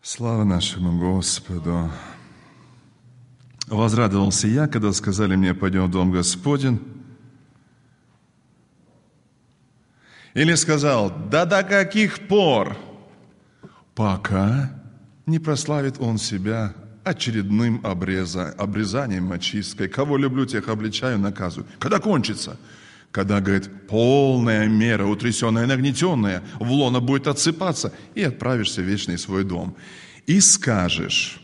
Слава нашему Господу! Возрадовался я, когда сказали мне: пойдем в Дом Господень. Или сказал: да до каких пор? Пока не прославит он себя очередным обрезанием, очисткой. Кого люблю, тех обличаю, наказываю. Когда кончится? Когда, говорит, полная мера, утрясенная, нагнетенная, в лоно будет отсыпаться, и отправишься в вечный свой дом. И скажешь: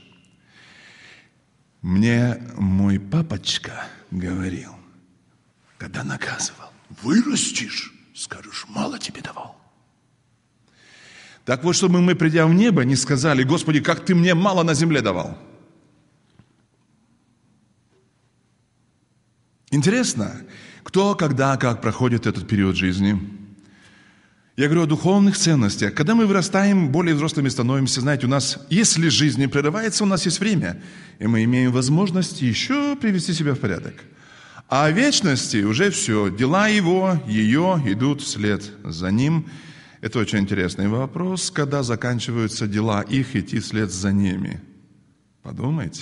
мне мой папочка говорил, когда наказывал: вырастешь, скажешь, мало тебе давал. Так вот, чтобы мы, придя в небо, не сказали: Господи, как ты мне мало на земле давал. Интересно, кто, когда, как проходит этот период жизни. Я говорю о духовных ценностях. Когда мы вырастаем, более взрослыми становимся, знаете, у нас, если жизнь не прерывается, у нас есть время, и мы имеем возможность еще привести себя в порядок. А о вечности уже все. Дела его, ее идут вслед за ним. Это очень интересный вопрос, когда заканчиваются дела их, идти вслед за ними. Подумайте.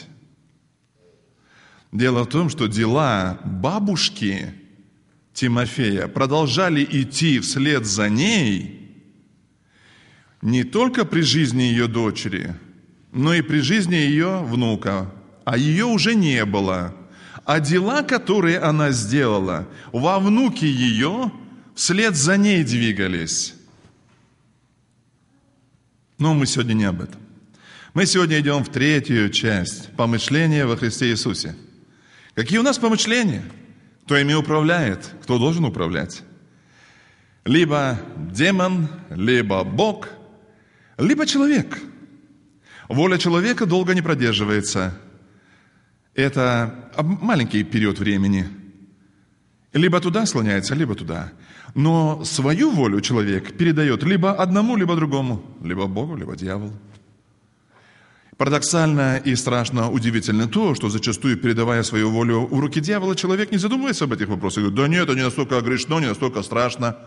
Дело в том, что дела бабушки Тимофея продолжали идти вслед за ней не только при жизни ее дочери, но и при жизни ее внука. А ее уже не было. А дела, которые она сделала, во внуке ее вслед за ней двигались. Но мы сегодня не об этом. Мы сегодня идем в третью часть помышления во Христе Иисусе. Какие у нас помышления? Кто ими управляет? Кто должен управлять? Либо демон, либо Бог, либо человек. Воля человека долго не продерживается. Это маленький период времени. Либо туда склоняется, либо туда. Но свою волю человек передает либо одному, либо другому. Либо Богу, либо дьяволу. Парадоксально и страшно удивительно то, что зачастую, передавая свою волю в руки дьявола, человек не задумывается об этих вопросах. Говорит: да нет, это не настолько грешно, не настолько страшно.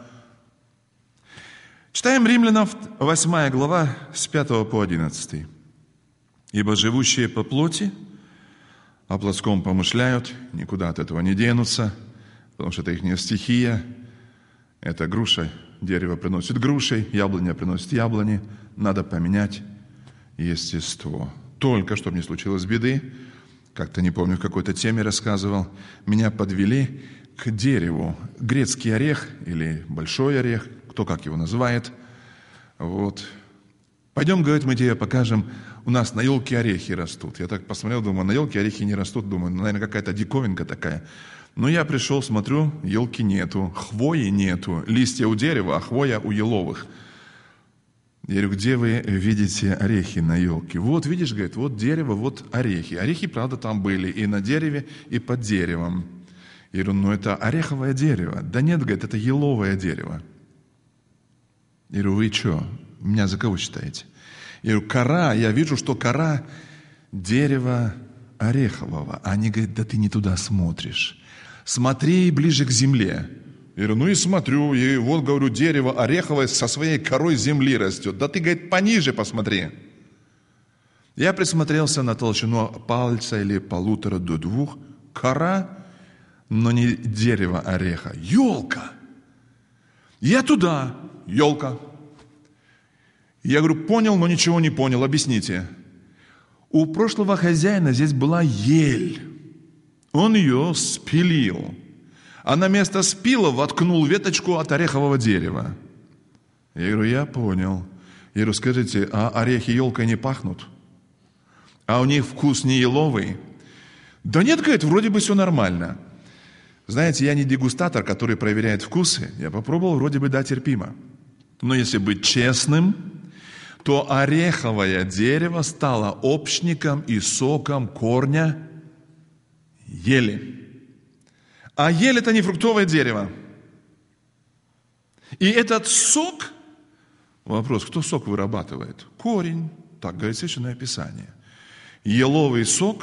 Читаем Римлянам 8 глава с 5 по 11. «Ибо живущие по плоти о плотском помышляют, никуда от этого не денутся, потому что это их стихия. Это груша, дерево приносит грушей, яблоня приносит яблони, надо поменять естество. Только, чтобы не случилось беды, как-то не помню, в какой-то теме рассказывал, меня подвели к дереву. Грецкий орех или большой орех, кто как его называет. Вот. Пойдем, говорит, мы тебе покажем, у нас на елке орехи растут. Я так посмотрел, думаю, на елке орехи не растут. Думаю, наверное, какая-то диковинка такая. Но я пришел, смотрю, елки нету, хвои нету, листья у дерева, а хвоя у еловых. Я говорю: где вы видите орехи на елке? Вот, видишь, говорит, вот дерево, вот орехи. Орехи, правда, там были и на дереве, и под деревом. Я говорю: ну это ореховое дерево. Да нет, говорит, это еловое дерево. Я говорю: вы что, меня за кого считаете? Я говорю: кора, я вижу, что кора дерева орехового. А они говорят: да ты не туда смотришь. Смотри ближе к земле. Я говорю: ну и смотрю, и вот, говорю, дерево ореховое со своей корой земли растет. Да ты, говорит, пониже посмотри. Я присмотрелся на толщину пальца или 1,5 до 2. Кора, но не дерево ореха, елка. Я туда, елка. Я говорю: понял, но ничего не понял, объясните. У прошлого хозяина здесь была ель. Он ее спилил. А на место спила воткнул веточку от орехового дерева. Я говорю: я понял. Я говорю: скажите, а орехи елкой не пахнут? А у них вкус не еловый? Да нет, говорит, вроде бы все нормально. Знаете, я не дегустатор, который проверяет вкусы. Я попробовал, вроде бы да, терпимо. Но если быть честным, то ореховое дерево стало общником и соком корня ели. А ель – это не фруктовое дерево. И этот сок, вопрос, кто сок вырабатывает? Корень, так говорит Священное Писание. Еловый сок,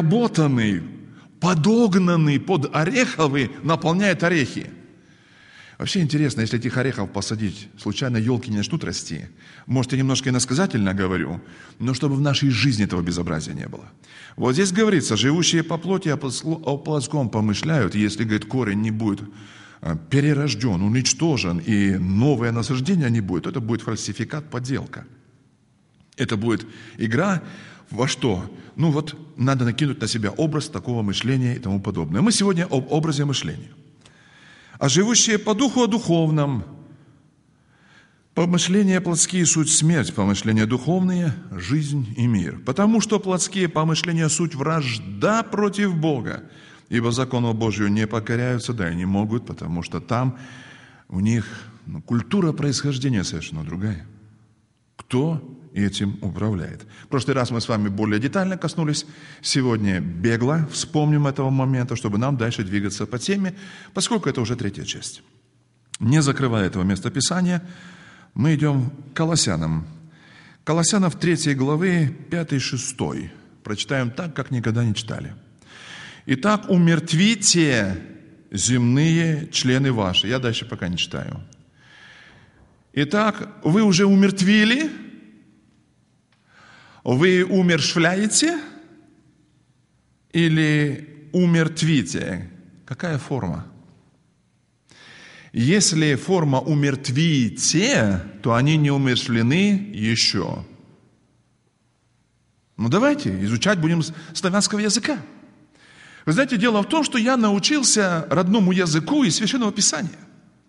переработанный, подогнанный под ореховый, наполняет орехи. Вообще интересно, если этих орехов посадить, случайно елки не начнут расти. Может, я немножко иносказательно говорю, но чтобы в нашей жизни этого безобразия не было. Вот здесь говорится, живущие по плоти о плотском помышляют, если, говорит, корень не будет перерожден, уничтожен, и новое насаждение не будет, это будет фальсификат, подделка. Это будет игра во что? Ну вот, надо накинуть на себя образ такого мышления и тому подобное. Мы сегодня об образе мышления. А живущие по духу о духовном. Помышления плотские суть смерть, помышления духовные жизнь и мир. Потому что плотские помышления суть вражда против Бога. Ибо закону Божию не покоряются, да и не могут, потому что там у них культура происхождения совершенно другая. Кто этим управляет? В прошлый раз мы с вами более детально коснулись. Сегодня бегло вспомним этого момента, чтобы нам дальше двигаться по теме, поскольку это уже третья часть. Не закрывая этого местописания, мы идем к Колоссянам. Колоссянов 3 главы 5-6. Прочитаем так, как никогда не читали. «Итак, умертвите земные члены ваши». Я дальше пока не читаю. Итак, вы уже умертвили? Вы умерщвляете или умертвите? Какая форма? Если форма умертвите, то они не умерщвлены еще. Ну давайте изучать будем славянского языка. Вы знаете, дело в том, что я научился родному языку из Священного Писания.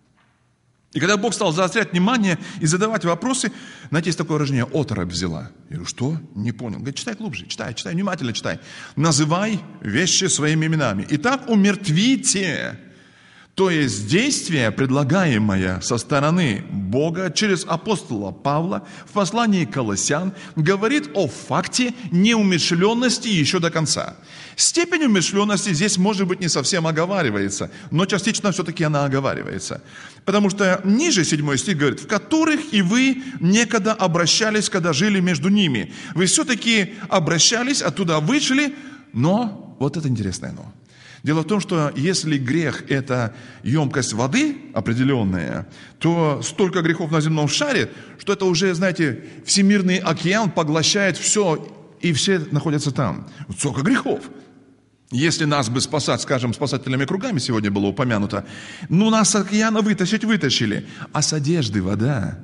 И когда Бог стал заострять внимание и задавать вопросы, знаете, есть такое выражение «оторопь взяла». Я говорю, что? Не понял. Говорит, читай глубже, читай, внимательно читай. «Называй вещи своими именами». Итак, умертвите. То есть действие, предлагаемое со стороны Бога через апостола Павла в послании Колоссян, говорит о факте неумерщвленности еще до конца. Степень умерщвленности здесь, может быть, не совсем оговаривается, но частично все-таки она оговаривается. Потому что ниже 7 стих говорит, в которых и вы некогда обращались, когда жили между ними. Вы все-таки обращались, оттуда вышли, но, вот это интересное но. Дело в том, что если грех – это емкость воды определенная, то столько грехов на земном шаре, что это уже, знаете, всемирный океан поглощает все, и все находятся там. Вот столько грехов. Если нас бы спасать, скажем, спасательными кругами, сегодня было упомянуто, ну нас с океана вытащили, а с одежды вода,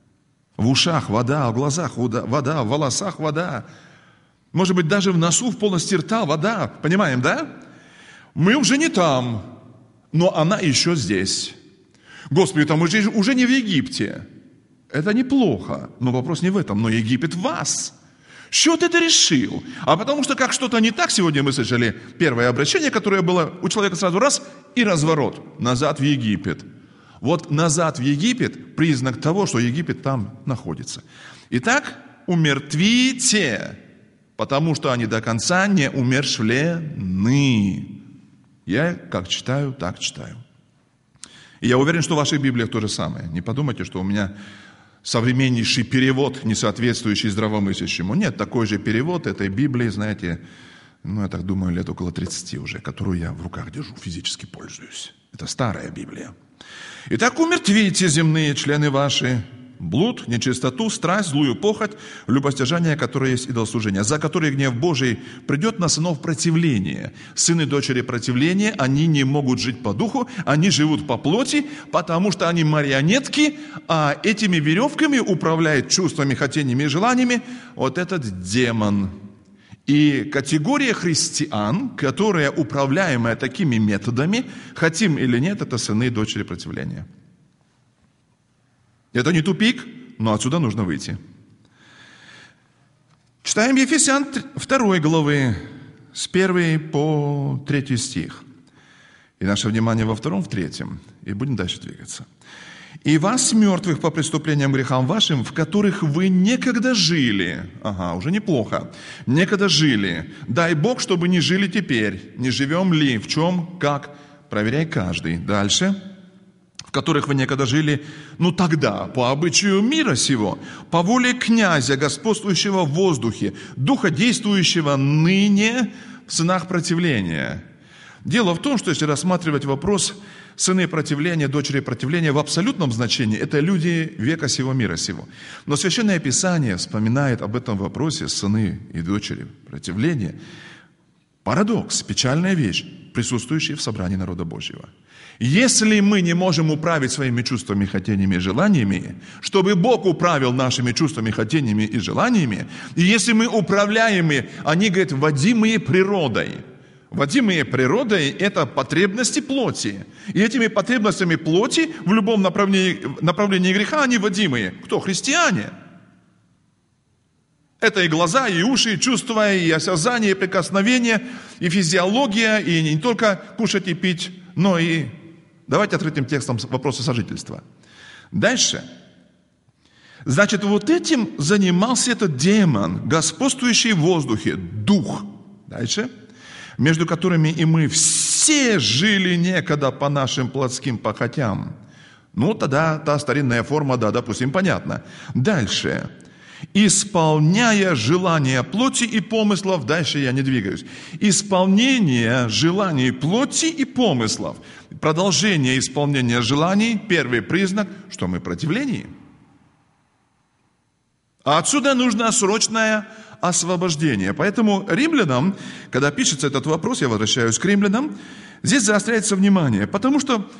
в ушах вода, в глазах вода, в волосах вода, может быть, даже в носу, в полости рта вода, понимаем, да? Мы уже не там, но она еще здесь. Господи, там мы же уже не в Египте. Это неплохо, но вопрос не в этом, но Египет в вас. Что ты это решил? А потому что как что-то не так, сегодня мы слышали первое обращение, которое было у человека сразу раз и разворот, назад в Египет. Вот назад в Египет признак того, что Египет там находится. Итак, умертвите, потому что они до конца не умерщвлены. Я как читаю, так читаю. И я уверен, что в ваших Библиях то же самое. Не подумайте, что у меня современнейший перевод, не соответствующий здравомыслящему. Нет, такой же перевод этой Библии, знаете, я так думаю, лет около 30 уже, которую я в руках держу, физически пользуюсь. Это старая Библия. Итак, умертвите земные члены ваши, блуд, нечистоту, страсть, злую похоть, любостяжание, которое есть идолослужение, за которые гнев Божий придет на сынов противления. Сыны и дочери противления, они не могут жить по духу, они живут по плоти, потому что они марионетки, а этими веревками управляет чувствами, хотениями и желаниями вот этот демон. И категория христиан, которая управляемая такими методами, хотим или нет, это сыны и дочери противления. Это не тупик, но отсюда нужно выйти. Читаем Ефесян 2 главы, с 1 по 3 стих. И наше внимание во 2, в 3. И будем дальше двигаться. «И вас, мертвых по преступлениям грехам вашим, в которых вы некогда жили». Ага, уже неплохо. «Некогда жили. Дай Бог, чтобы не жили теперь. Не живем ли? В чем? Как? Проверяй каждый». Дальше. «В которых вы некогда жили, тогда, по обычаю мира сего, по воле князя, господствующего в воздухе, духа, действующего ныне в сынах противления». Дело в том, что если рассматривать вопрос Сыны противления, дочери противления в абсолютном значении – это люди века сего, мира сего. Но Священное Писание вспоминает об этом вопросе сыны и дочери противления. Парадокс, печальная вещь, присутствующая в собрании народа Божьего. Если мы не можем управить своими чувствами, хотениями и желаниями, чтобы Бог управил нашими чувствами, хотениями и желаниями, и если мы управляемые, они говорят, водимые природой. Водимые природой – это потребности плоти. И этими потребностями плоти в любом направлении греха они водимые. Кто? Христиане. Это и глаза, и уши, и чувства, и осязание, и прикосновение, и физиология, и не только кушать и пить, но и... Давайте открытым текстом вопросы сожительства. Дальше. Значит, вот этим занимался этот демон, господствующий в воздухе, дух. Дальше. Между которыми и мы все жили некогда по нашим плотским похотям. Ну, тогда та старинная форма, да, допустим, понятно. Дальше. Исполняя желания плоти и помыслов, дальше я не двигаюсь. Исполнение желаний плоти и помыслов. Продолжение исполнения желаний, первый признак, что мы в противлении. А отсюда нужно срочное освобождение. Поэтому римлянам, когда пишется этот вопрос, я возвращаюсь к римлянам, здесь заостряется внимание, потому что,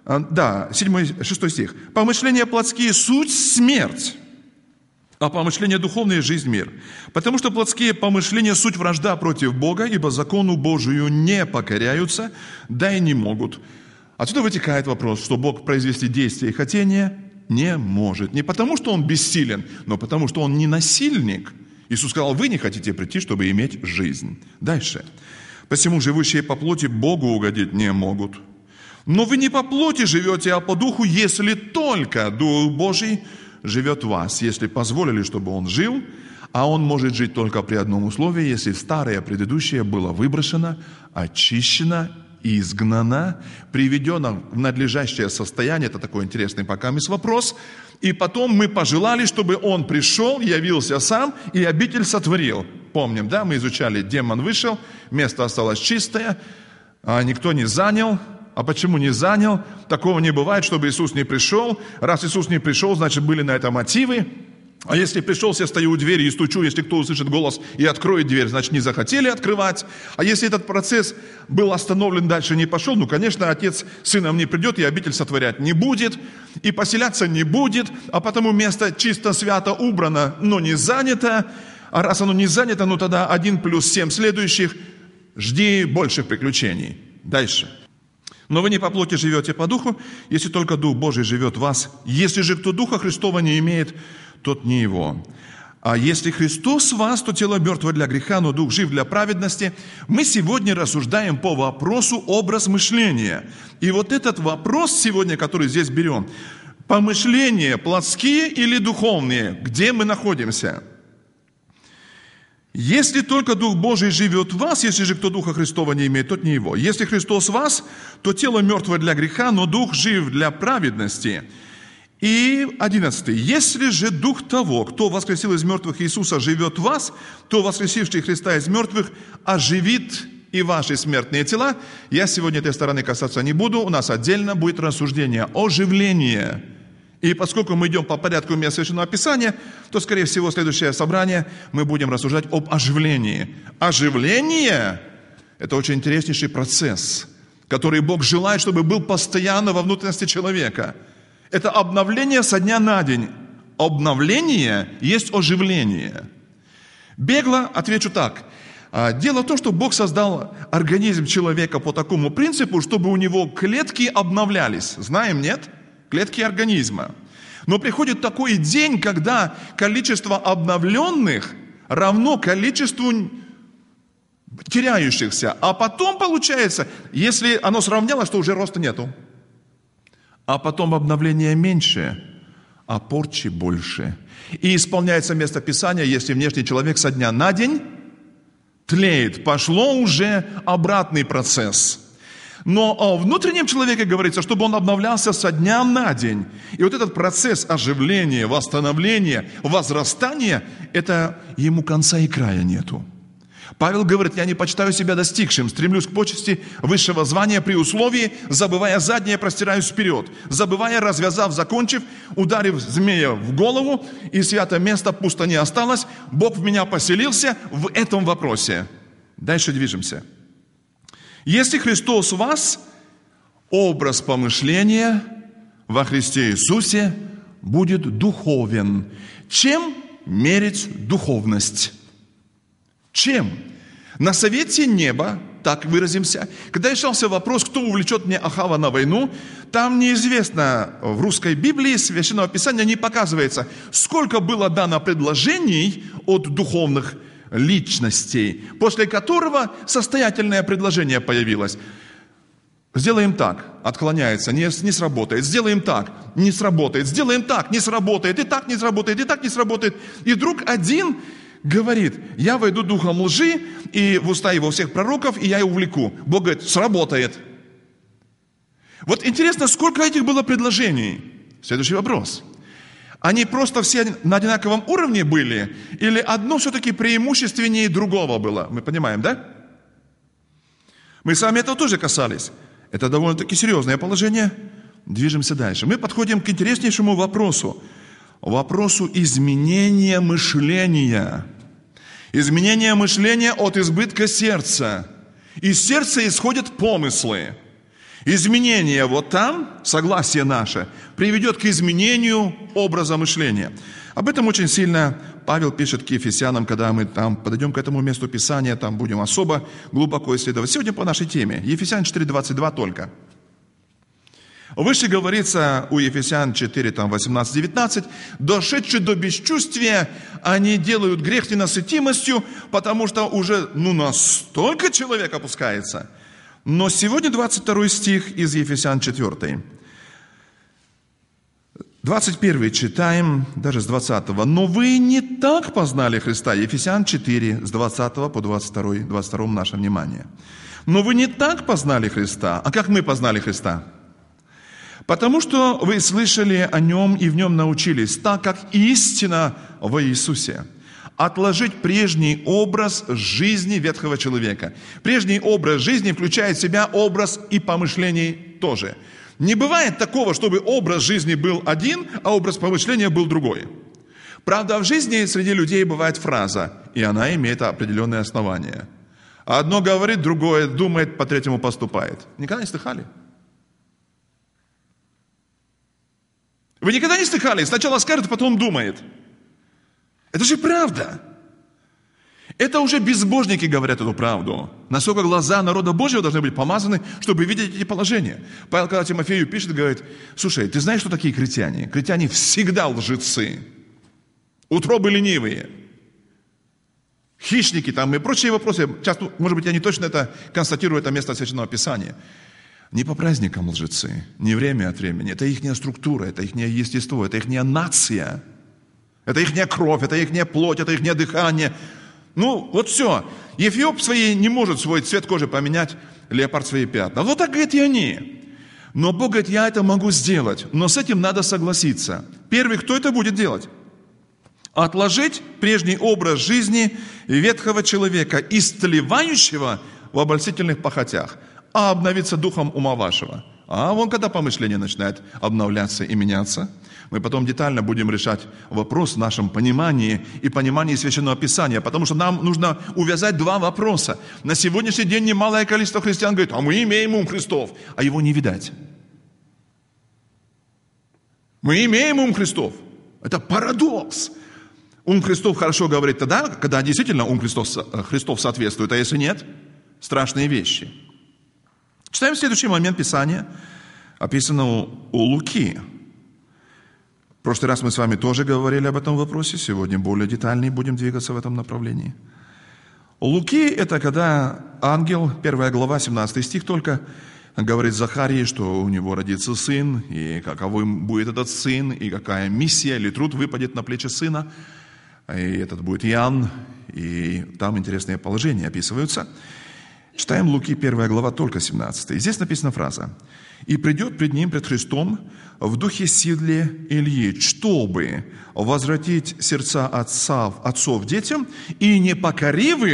6 стих, «Помышления плотские – суть смерть, а помышления духовные – жизнь, мир. Потому что плотские помышления – суть вражда против Бога, ибо закону Божию не покоряются, да и не могут». Отсюда вытекает вопрос, что Бог произвести действие и хотение не может. Не потому, что Он бессилен, но потому, что Он не насильник. Иисус сказал, вы не хотите прийти, чтобы иметь жизнь. Дальше. Посему живущие по плоти Богу угодить не могут. Но вы не по плоти живете, а по духу, если только Дух Божий живет в вас. Если позволили, чтобы Он жил, а Он может жить только при одном условии, если старое предыдущее было выброшено, очищено, изгнано, приведено в надлежащее состояние. Это такой интересный пока вопрос. И потом мы пожелали, чтобы Он пришел, явился сам и обитель сотворил. Помним, да, мы изучали, демон вышел, место осталось чистое, а никто не занял. А почему не занял? Такого не бывает, чтобы Иисус не пришел. Раз Иисус не пришел, значит, были на это мотивы. А если пришел, я стою у двери и стучу, если кто услышит голос и откроет дверь, значит, не захотели открывать. А если этот процесс был остановлен, дальше не пошел, ну, конечно, Отец с Сыном не придет, и обитель сотворять не будет, и поселяться не будет, а потому место чисто свято убрано, но не занято. А раз оно не занято, ну, тогда 1 плюс 7 следующих, жди больших приключений. Дальше. Но вы не по плоти живете по духу, если только Дух Божий живет в вас. Если же кто Духа Христова не имеет, тот не его. А если Христос в вас, то тело мертво для греха, но Дух жив для праведности. Мы сегодня рассуждаем по вопросу образ мышления. И вот этот вопрос сегодня, который здесь берем, помышления плотские или духовные, где мы находимся? Если только Дух Божий живет в вас, если же кто Духа Христова не имеет, тот не его. Если Христос в вас, то тело мертво для греха, но Дух жив для праведности. И 11. Если же Дух того, кто воскресил из мертвых Иисуса, живет в вас, то воскресивший Христа из мертвых оживит и ваши смертные тела. Я сегодня этой стороны касаться не буду, у нас отдельно будет рассуждение оживления. И поскольку мы идем по порядку мест Священного Писания, то, скорее всего, следующее собрание мы будем рассуждать об оживлении. Оживление – это очень интереснейший процесс, который Бог желает, чтобы был постоянно во внутренности человека. Это обновление со дня на день. Обновление есть оживление. Бегло отвечу так. Дело в том, что Бог создал организм человека по такому принципу, чтобы у него клетки обновлялись. Знаем, нет? Клетки организма. Но приходит такой день, когда количество обновленных равно количеству теряющихся. А потом получается, если оно сравнялось, то уже роста нету. А потом обновление меньше, а порчи больше. И исполняется место Писания, если внешний человек со дня на день тлеет. Пошло уже обратный процесс. Но о внутреннем человеке говорится, чтобы он обновлялся со дня на день. И вот этот процесс оживления, восстановления, возрастания, это ему конца и края нету. Павел говорит: я не почитаю себя достигшим, стремлюсь к почести высшего звания при условии, забывая заднее, простираюсь вперед, забывая, развязав, закончив, ударив змея в голову, и святое место пусто не осталось, Бог в меня поселился в этом вопросе. Дальше движемся. Если Христос в вас, образ помышления во Христе Иисусе будет духовен. Чем мерить духовность? Чем? На совете неба, так выразимся, когда решался вопрос, кто увлечет мне Ахава на войну, там неизвестно, в русской Библии, Священного Писания не показывается, сколько было дано предложений от духовных личностей, после которого состоятельное предложение появилось. Сделаем так, отклоняется, не сработает. Сделаем так, не сработает. Сделаем так, не сработает. И так не сработает, и так не сработает. И вдруг один говорит: я войду духом лжи и в уста его всех пророков, и я их увлеку. Бог говорит: сработает. Вот интересно, сколько этих было предложений? Следующий вопрос. Они просто все на одинаковом уровне были? Или одно все-таки преимущественнее другого было? Мы понимаем, да? Мы с вами этого тоже касались. Это довольно-таки серьезное положение. Движемся дальше. Мы подходим к интереснейшему вопросу. Вопросу изменения мышления. Изменение мышления от избытка сердца. Из сердца исходят помыслы. Изменение вот там, согласие наше, приведет к изменению образа мышления. Об этом очень сильно Павел пишет к Ефесянам, когда мы там подойдем к этому месту Писания, там будем особо глубоко исследовать. Сегодня по нашей теме. Ефесян 4:22 только. Выше говорится у Ефесян 4, 18-19, «Дошедшие до бесчувствия, они делают грех ненасытимостью, потому что уже настолько человек опускается». Но сегодня 22 стих из Ефесян 4. 21 читаем, даже с 20. «Но вы не так познали Христа». Ефесян 4, с 20 по 22 наше внимание. «Но вы не так познали Христа». А как мы познали Христа? «Потому что вы слышали о Нем и в Нем научились, так как истина во Иисусе». Отложить прежний образ жизни ветхого человека. Прежний образ жизни включает в себя образ и помышлений тоже. Не бывает такого, чтобы образ жизни был один, а образ помышления был другой. Правда, в жизни среди людей бывает фраза, и она имеет определенные основания. Одно говорит, другое думает, по третьему поступает. Никогда не слыхали? Вы никогда не слыхали? Сначала скажет, потом думает. Это же правда. Это уже безбожники говорят эту правду. Насколько глаза народа Божьего должны быть помазаны, чтобы видеть эти положения. Павел, когда Тимофею пишет, говорит: слушай, ты знаешь, что такие критяне? Критяне всегда лжецы, утробы ленивые, хищники там и прочие вопросы. Часто, может быть, я не точно это констатирую, это место Священного Писания. Не по праздникам лжецы, не время от времени. Это их структура, это их естество, это их нация. Это их кровь, это их плоть, это их дыхание. Вот все. Эфиоп не может свой цвет кожи поменять, леопард свои пятна. Вот так, говорит, и они. Но Бог говорит: я это могу сделать, но с этим надо согласиться. Первый, кто это будет делать? Отложить прежний образ жизни ветхого человека, истлевающего в обольстительных похотях, а обновиться духом ума вашего. А вон когда помышление начинает обновляться и меняться, мы потом детально будем решать вопрос в нашем понимании и понимании Священного Писания, потому что нам нужно увязать два вопроса. На сегодняшний день немалое количество христиан говорит: а мы имеем ум Христов, а его не видать. Мы имеем ум Христов. Это парадокс. Ум Христов хорошо говорит тогда, когда действительно ум Христов соответствует, а если нет, страшные вещи. Читаем следующий момент Писания, описано у Луки. В прошлый раз мы с вами тоже говорили об этом вопросе, сегодня более детально будем двигаться в этом направлении. У Луки это когда ангел, 1 глава, 17 стих только, говорит Захарии, что у него родится сын, и каковым будет этот сын, и какая миссия или труд выпадет на плечи сына. И этот будет Иоанн, и там интересные положения описываются. Читаем Луки, 1 глава, только 17. Здесь написана фраза: «И придет пред ним, пред Христом, в духе сидле Ильи, чтобы возвратить сердца отцов детям, и не покорив им,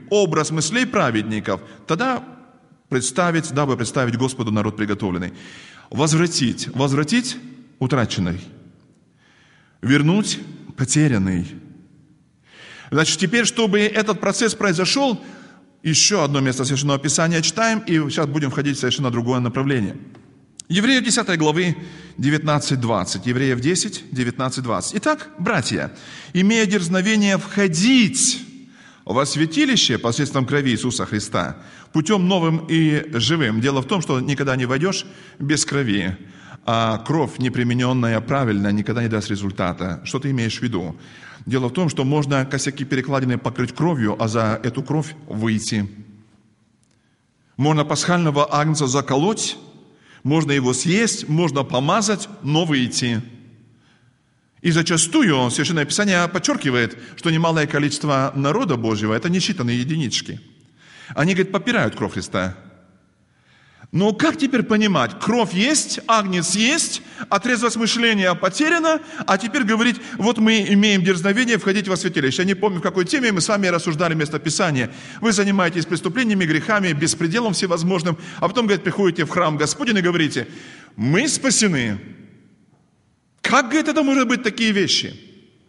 образ мыслей праведников, тогда дабы представить Господу народ приготовленный. Возвратить утраченный, вернуть потерянный. Значит, теперь, чтобы этот процесс произошел, еще одно место Священного Писания читаем, и сейчас будем входить в совершенно другое направление. Евреев 10 главы 19-20. Евреев 10, 19-20. Итак, братья, имея дерзновение входить во святилище посредством крови Иисуса Христа, путем новым и живым. Дело в том, что никогда не войдешь без крови, а кровь, непримененная правильно, никогда не даст результата. Что ты имеешь в виду? Дело в том, что можно косяки перекладины покрыть кровью, а за эту кровь выйти. Можно пасхального агнца заколоть, можно его съесть, можно помазать, но выйти. И зачастую Священное Писание подчеркивает, что немалое количество народа Божьего – это несчитанные единички. Они, говорит, попирают кровь Христа. Но как теперь понимать? Кровь есть, агнец есть, а трезвость мышления потеряна, а теперь говорить, вот мы имеем дерзновение входить во святилище. Я не помню, в какой теме мы с вами рассуждали место Писания. Вы занимаетесь преступлениями, грехами, беспределом всевозможным, а потом, говорит, приходите в храм Господень и говорите, мы спасены. Как, говорит, это может быть такие вещи?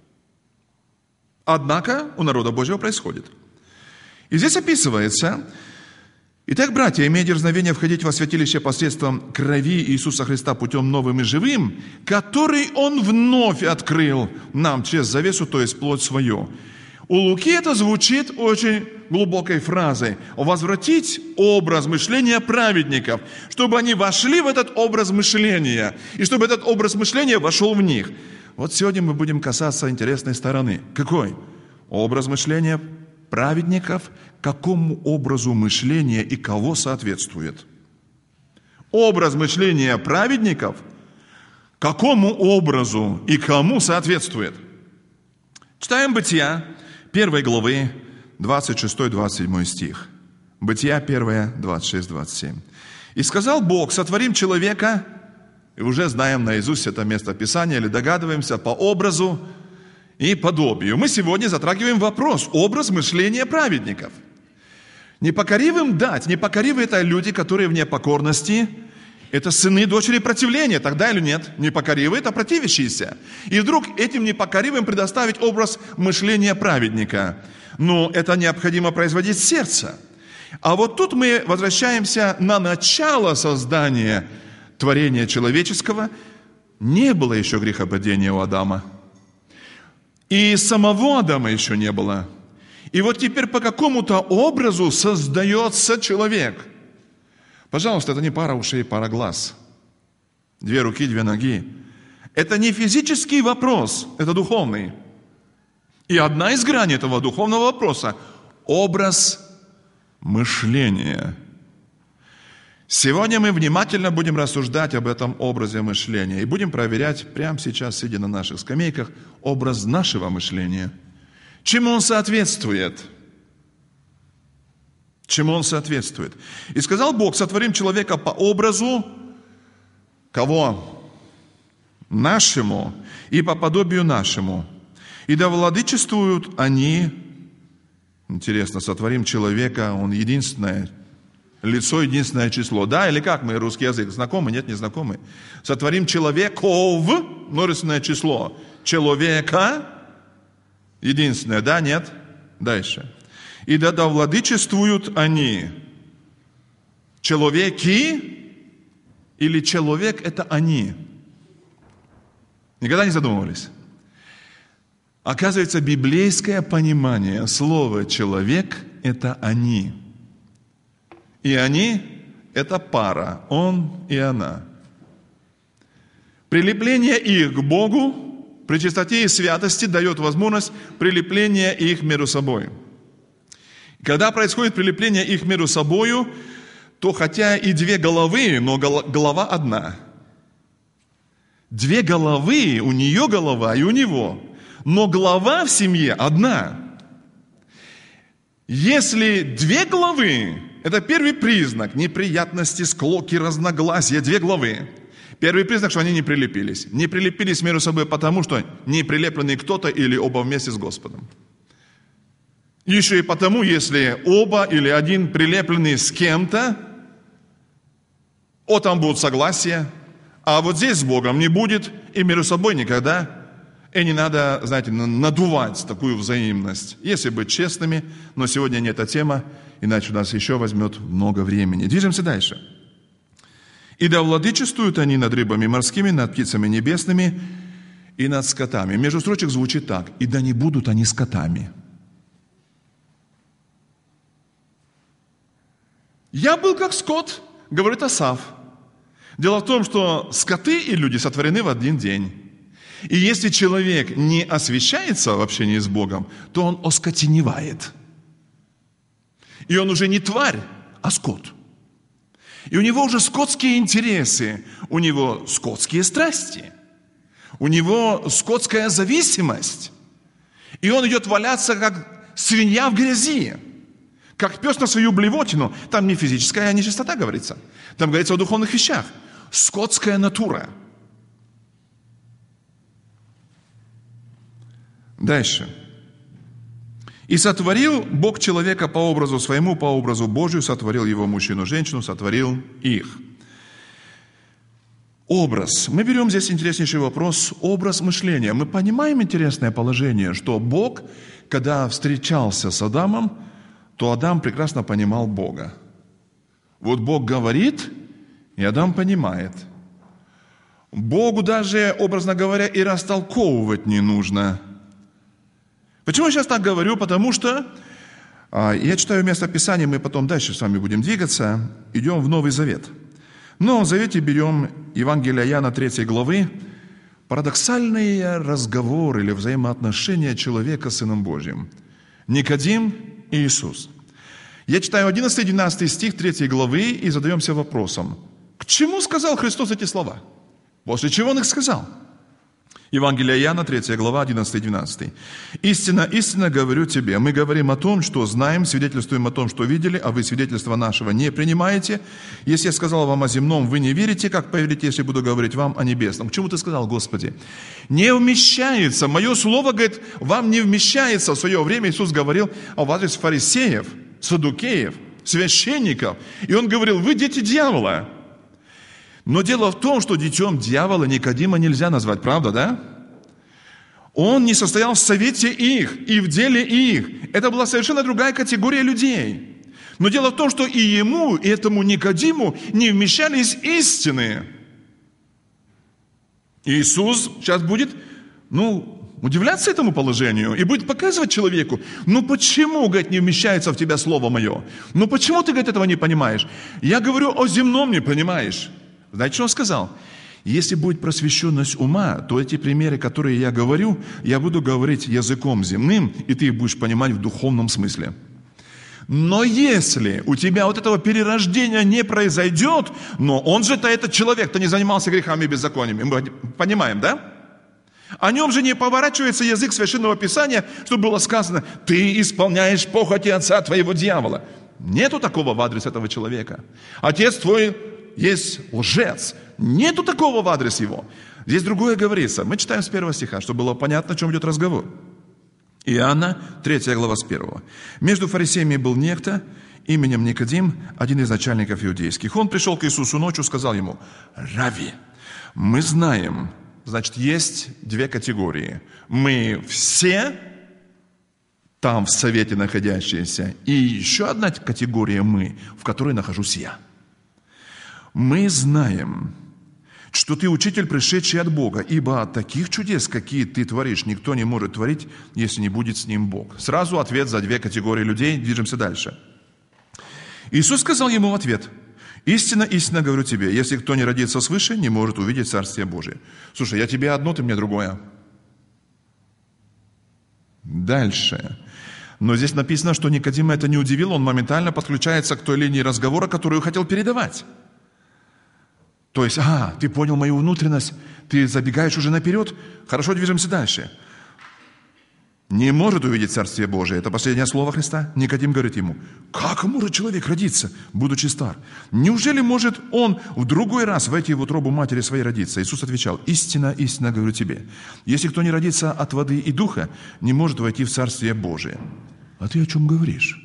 Однако у народа Божьего происходит. И здесь описывается: итак, братья, имея дерзновение входить во святилище посредством крови Иисуса Христа путем новым и живым, который Он вновь открыл нам через завесу, то есть плоть свою. У Луки это звучит очень глубокой фразой: возвратить образ мышления праведников, чтобы они вошли в этот образ мышления, и чтобы этот образ мышления вошел в них. Вот сегодня мы будем касаться интересной стороны. Какой? Образ мышления праведников, какому образу мышления и кого соответствует? Образ мышления праведников, какому образу и кому соответствует? Читаем Бытия 1 главы 26-27 стих. Бытия 1, 26-27. «И сказал Бог, сотворим человека», и уже знаем наизусть это место Писания, или догадываемся, по образу и подобию. Мы сегодня затрагиваем вопрос, образ мышления праведников. Непокоривым дать. Непокоривые – это люди, которые в непокорности, это сыны, дочери противления, тогда или нет? Непокоривые – это противящиеся. И вдруг этим непокоривым предоставить образ мышления праведника. Но это необходимо производить с сердца. А вот тут мы возвращаемся на начало создания творения человеческого. Не было еще грехопадения у Адама. И самого Адама еще не было. И вот теперь по какому-то образу создается человек. Пожалуйста, это не пара ушей, пара глаз. 2 руки, 2 ноги. Это не физический вопрос, это духовный. И одна из граней этого духовного вопроса – образ мышления. Сегодня мы внимательно будем рассуждать об этом образе мышления и будем проверять прямо сейчас, сидя на наших скамейках, образ нашего мышления. Чему он соответствует? Чему он соответствует? «И сказал Бог, сотворим человека по образу кого? Нашему и по подобию нашему. И да владычествуют они». Интересно, сотворим человека, он единственное, лицо единственное число. Да, или как мы, русский язык, знакомый, нет, не знакомый? Сотворим человеков, множественное число. Человека, единственное, да, нет? Дальше. «И да владычествуют они». Человеки или человек – это они? Никогда не задумывались? Оказывается, библейское понимание слова «человек» – это они. И они – это пара, он и она. Прилепление их к Богу при чистоте и святости дает возможность прилепления их между собой. Когда происходит прилепление их между собою, то хотя и 2 головы, но голова одна. 2 головы, у нее голова и у него. Но голова в семье одна. Если 2 головы, это первый признак неприятности, склоки, разногласия, 2 головы. Первый признак, что они не прилепились. Не прилепились между собой потому, что не прилеплены кто-то или оба вместе с Господом. Еще и потому, если оба или один прилеплены с кем-то, там будут согласия, а вот здесь с Богом не будет, и между собой никогда. И не надо, знаете, надувать такую взаимность. Если быть честными, но сегодня не эта тема, иначе у нас еще возьмет много времени. Движемся дальше. «И да владычествуют они над рыбами морскими, над птицами небесными и над скотами». Между строчек звучит так: «И да не будут они скотами». «Я был как скот», говорит Асаф. Дело в том, что скоты и люди сотворены в один день. И если человек не освящается в общении с Богом, то он оскотеневает. И он уже не тварь, а скот. И у него уже скотские интересы, у него скотские страсти, у него скотская зависимость. И он идет валяться, как свинья в грязи, как пес на свою блевотину. Там не физическая нечистота говорится, там говорится о духовных вещах. Скотская натура. Дальше. «И сотворил Бог человека по образу своему, по образу Божию, сотворил его мужчину, женщину, сотворил их». Образ. Мы берем здесь интереснейший вопрос, образ мышления. Мы понимаем интересное положение, что Бог, когда встречался с Адамом, то Адам прекрасно понимал Бога. Вот Бог говорит, и Адам понимает. Богу даже, образно говоря, и растолковывать не нужно. Почему я сейчас так говорю? Потому что я читаю место Писания, мы потом дальше с вами будем двигаться, идем в Новый Завет. В Новом Завете берем Евангелие Иоанна 3 главы, парадоксальные разговоры или взаимоотношения человека с Сыном Божьим. Никодим и Иисус. Я читаю 11-12 стих 3 главы и задаемся вопросом, к чему сказал Христос эти слова? После чего Он их сказал? Евангелие Иоанна, 3 глава, 11-12. «Истинно, истинно говорю тебе, мы говорим о том, что знаем, свидетельствуем о том, что видели, а вы свидетельства нашего не принимаете. Если я сказал вам о земном, вы не верите, как поверите, если буду говорить вам о небесном». К чему ты сказал, Господи? Не вмещается. Мое слово, говорит, вам не вмещается. В свое время Иисус говорил в адрес фарисеев, саддукеев, священников. И Он говорил, вы дети дьявола. Но дело в том, что детем дьявола Никодима нельзя назвать, правда, да? Он не состоял в совете их и в деле их. Это была совершенно другая категория людей. Но дело в том, что и ему, и этому Никодиму не вмещались истины. И Иисус сейчас будет, удивляться этому положению и будет показывать человеку, почему, говорит, не вмещается в тебя слово мое? Почему ты, говорит, этого не понимаешь? Я говорю о земном, не понимаешь. Знаете, что Он сказал? Если будет просвещенность ума, то эти примеры, которые я говорю, я буду говорить языком земным, и ты их будешь понимать в духовном смысле. Но если у тебя вот этого перерождения не произойдет, но он же-то, этот человек-то не занимался грехами и беззакониями, мы понимаем, да? О нем же не поворачивается язык Священного Писания, чтобы было сказано, ты исполняешь похоти отца твоего дьявола. Нету такого в адрес этого человека. Отец твой есть лжец. Нету такого в адрес его. Здесь другое говорится. Мы читаем с 1 стиха, чтобы было понятно, о чем идет разговор. Иоанна, 3 глава с 1. «Между фарисеями был некто, именем Никодим, один из начальников иудейских. Он пришел к Иисусу ночью, сказал ему, Рави, мы знаем, значит, есть две категории. Мы все там в совете находящиеся, и еще одна категория мы, в которой нахожусь я. Мы знаем, что ты учитель, пришедший от Бога, ибо от таких чудес, какие ты творишь, никто не может творить, если не будет с ним Бог». Сразу ответ за две категории людей. Движемся дальше. Иисус сказал ему в ответ, «Истинно, истинно говорю тебе, если кто не родится свыше, не может увидеть Царствие Божие». Слушай, я тебе одно, ты мне другое. Дальше. Но здесь написано, что Никодима это не удивило, он моментально подключается к той линии разговора, которую хотел передавать. То есть, ты понял мою внутренность, ты забегаешь уже наперед, хорошо, движемся дальше. Не может увидеть Царствие Божие. Это последнее слово Христа. Никодим говорит ему, как может человек родиться, будучи стар? Неужели может он в другой раз войти в утробу матери своей родиться? Иисус отвечал, истинно, истинно говорю тебе, если кто не родится от воды и духа, не может войти в Царствие Божие. А ты о чем говоришь?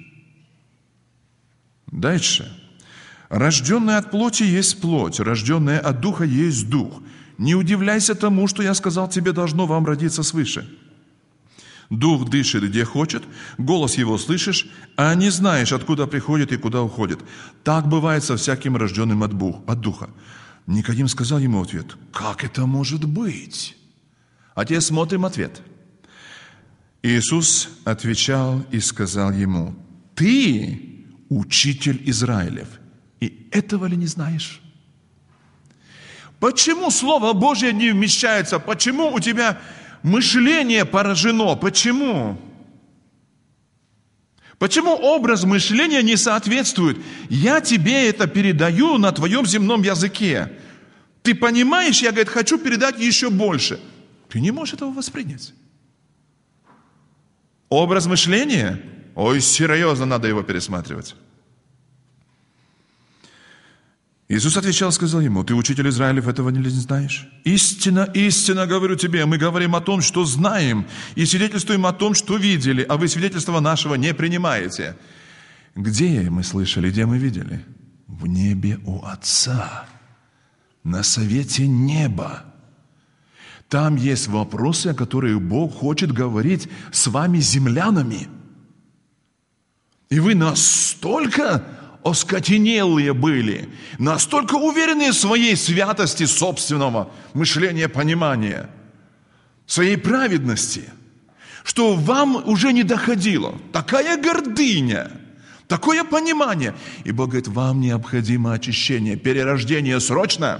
Дальше. Рожденное от плоти есть плоть, рожденное от духа есть дух. Не удивляйся тому, что я сказал тебе, должно вам родиться свыше. Дух дышит, где хочет, голос его слышишь, а не знаешь, откуда приходит и куда уходит. Так бывает со всяким рожденным от духа. Никодим сказал ему в ответ: как это может быть? А теперь смотрим ответ. Иисус отвечал и сказал ему: ты учитель Израилев, и этого ли не знаешь? Почему Слово Божье не вмещается? Почему у тебя мышление поражено? Почему? Почему образ мышления не соответствует? Я тебе это передаю на твоем земном языке. Ты понимаешь, я, говорит, хочу передать еще больше. Ты не можешь этого воспринять. Образ мышления? Ой, серьезно, надо его пересматривать. Иисус отвечал, сказал ему: ты, учитель Израилев, этого не знаешь? Истинно, истинно говорю тебе, мы говорим о том, что знаем, и свидетельствуем о том, что видели, а вы свидетельства нашего не принимаете. Где мы слышали, где мы видели? В небе у Отца, на совете неба. Там есть вопросы, о которых Бог хочет говорить с вами, землянами. И вы настолько оскотенелые были, настолько уверенные в своей святости собственного мышления, понимания, своей праведности, что вам уже не доходило. Такая гордыня, такое понимание. И Бог говорит: вам необходимо очищение, перерождение срочно.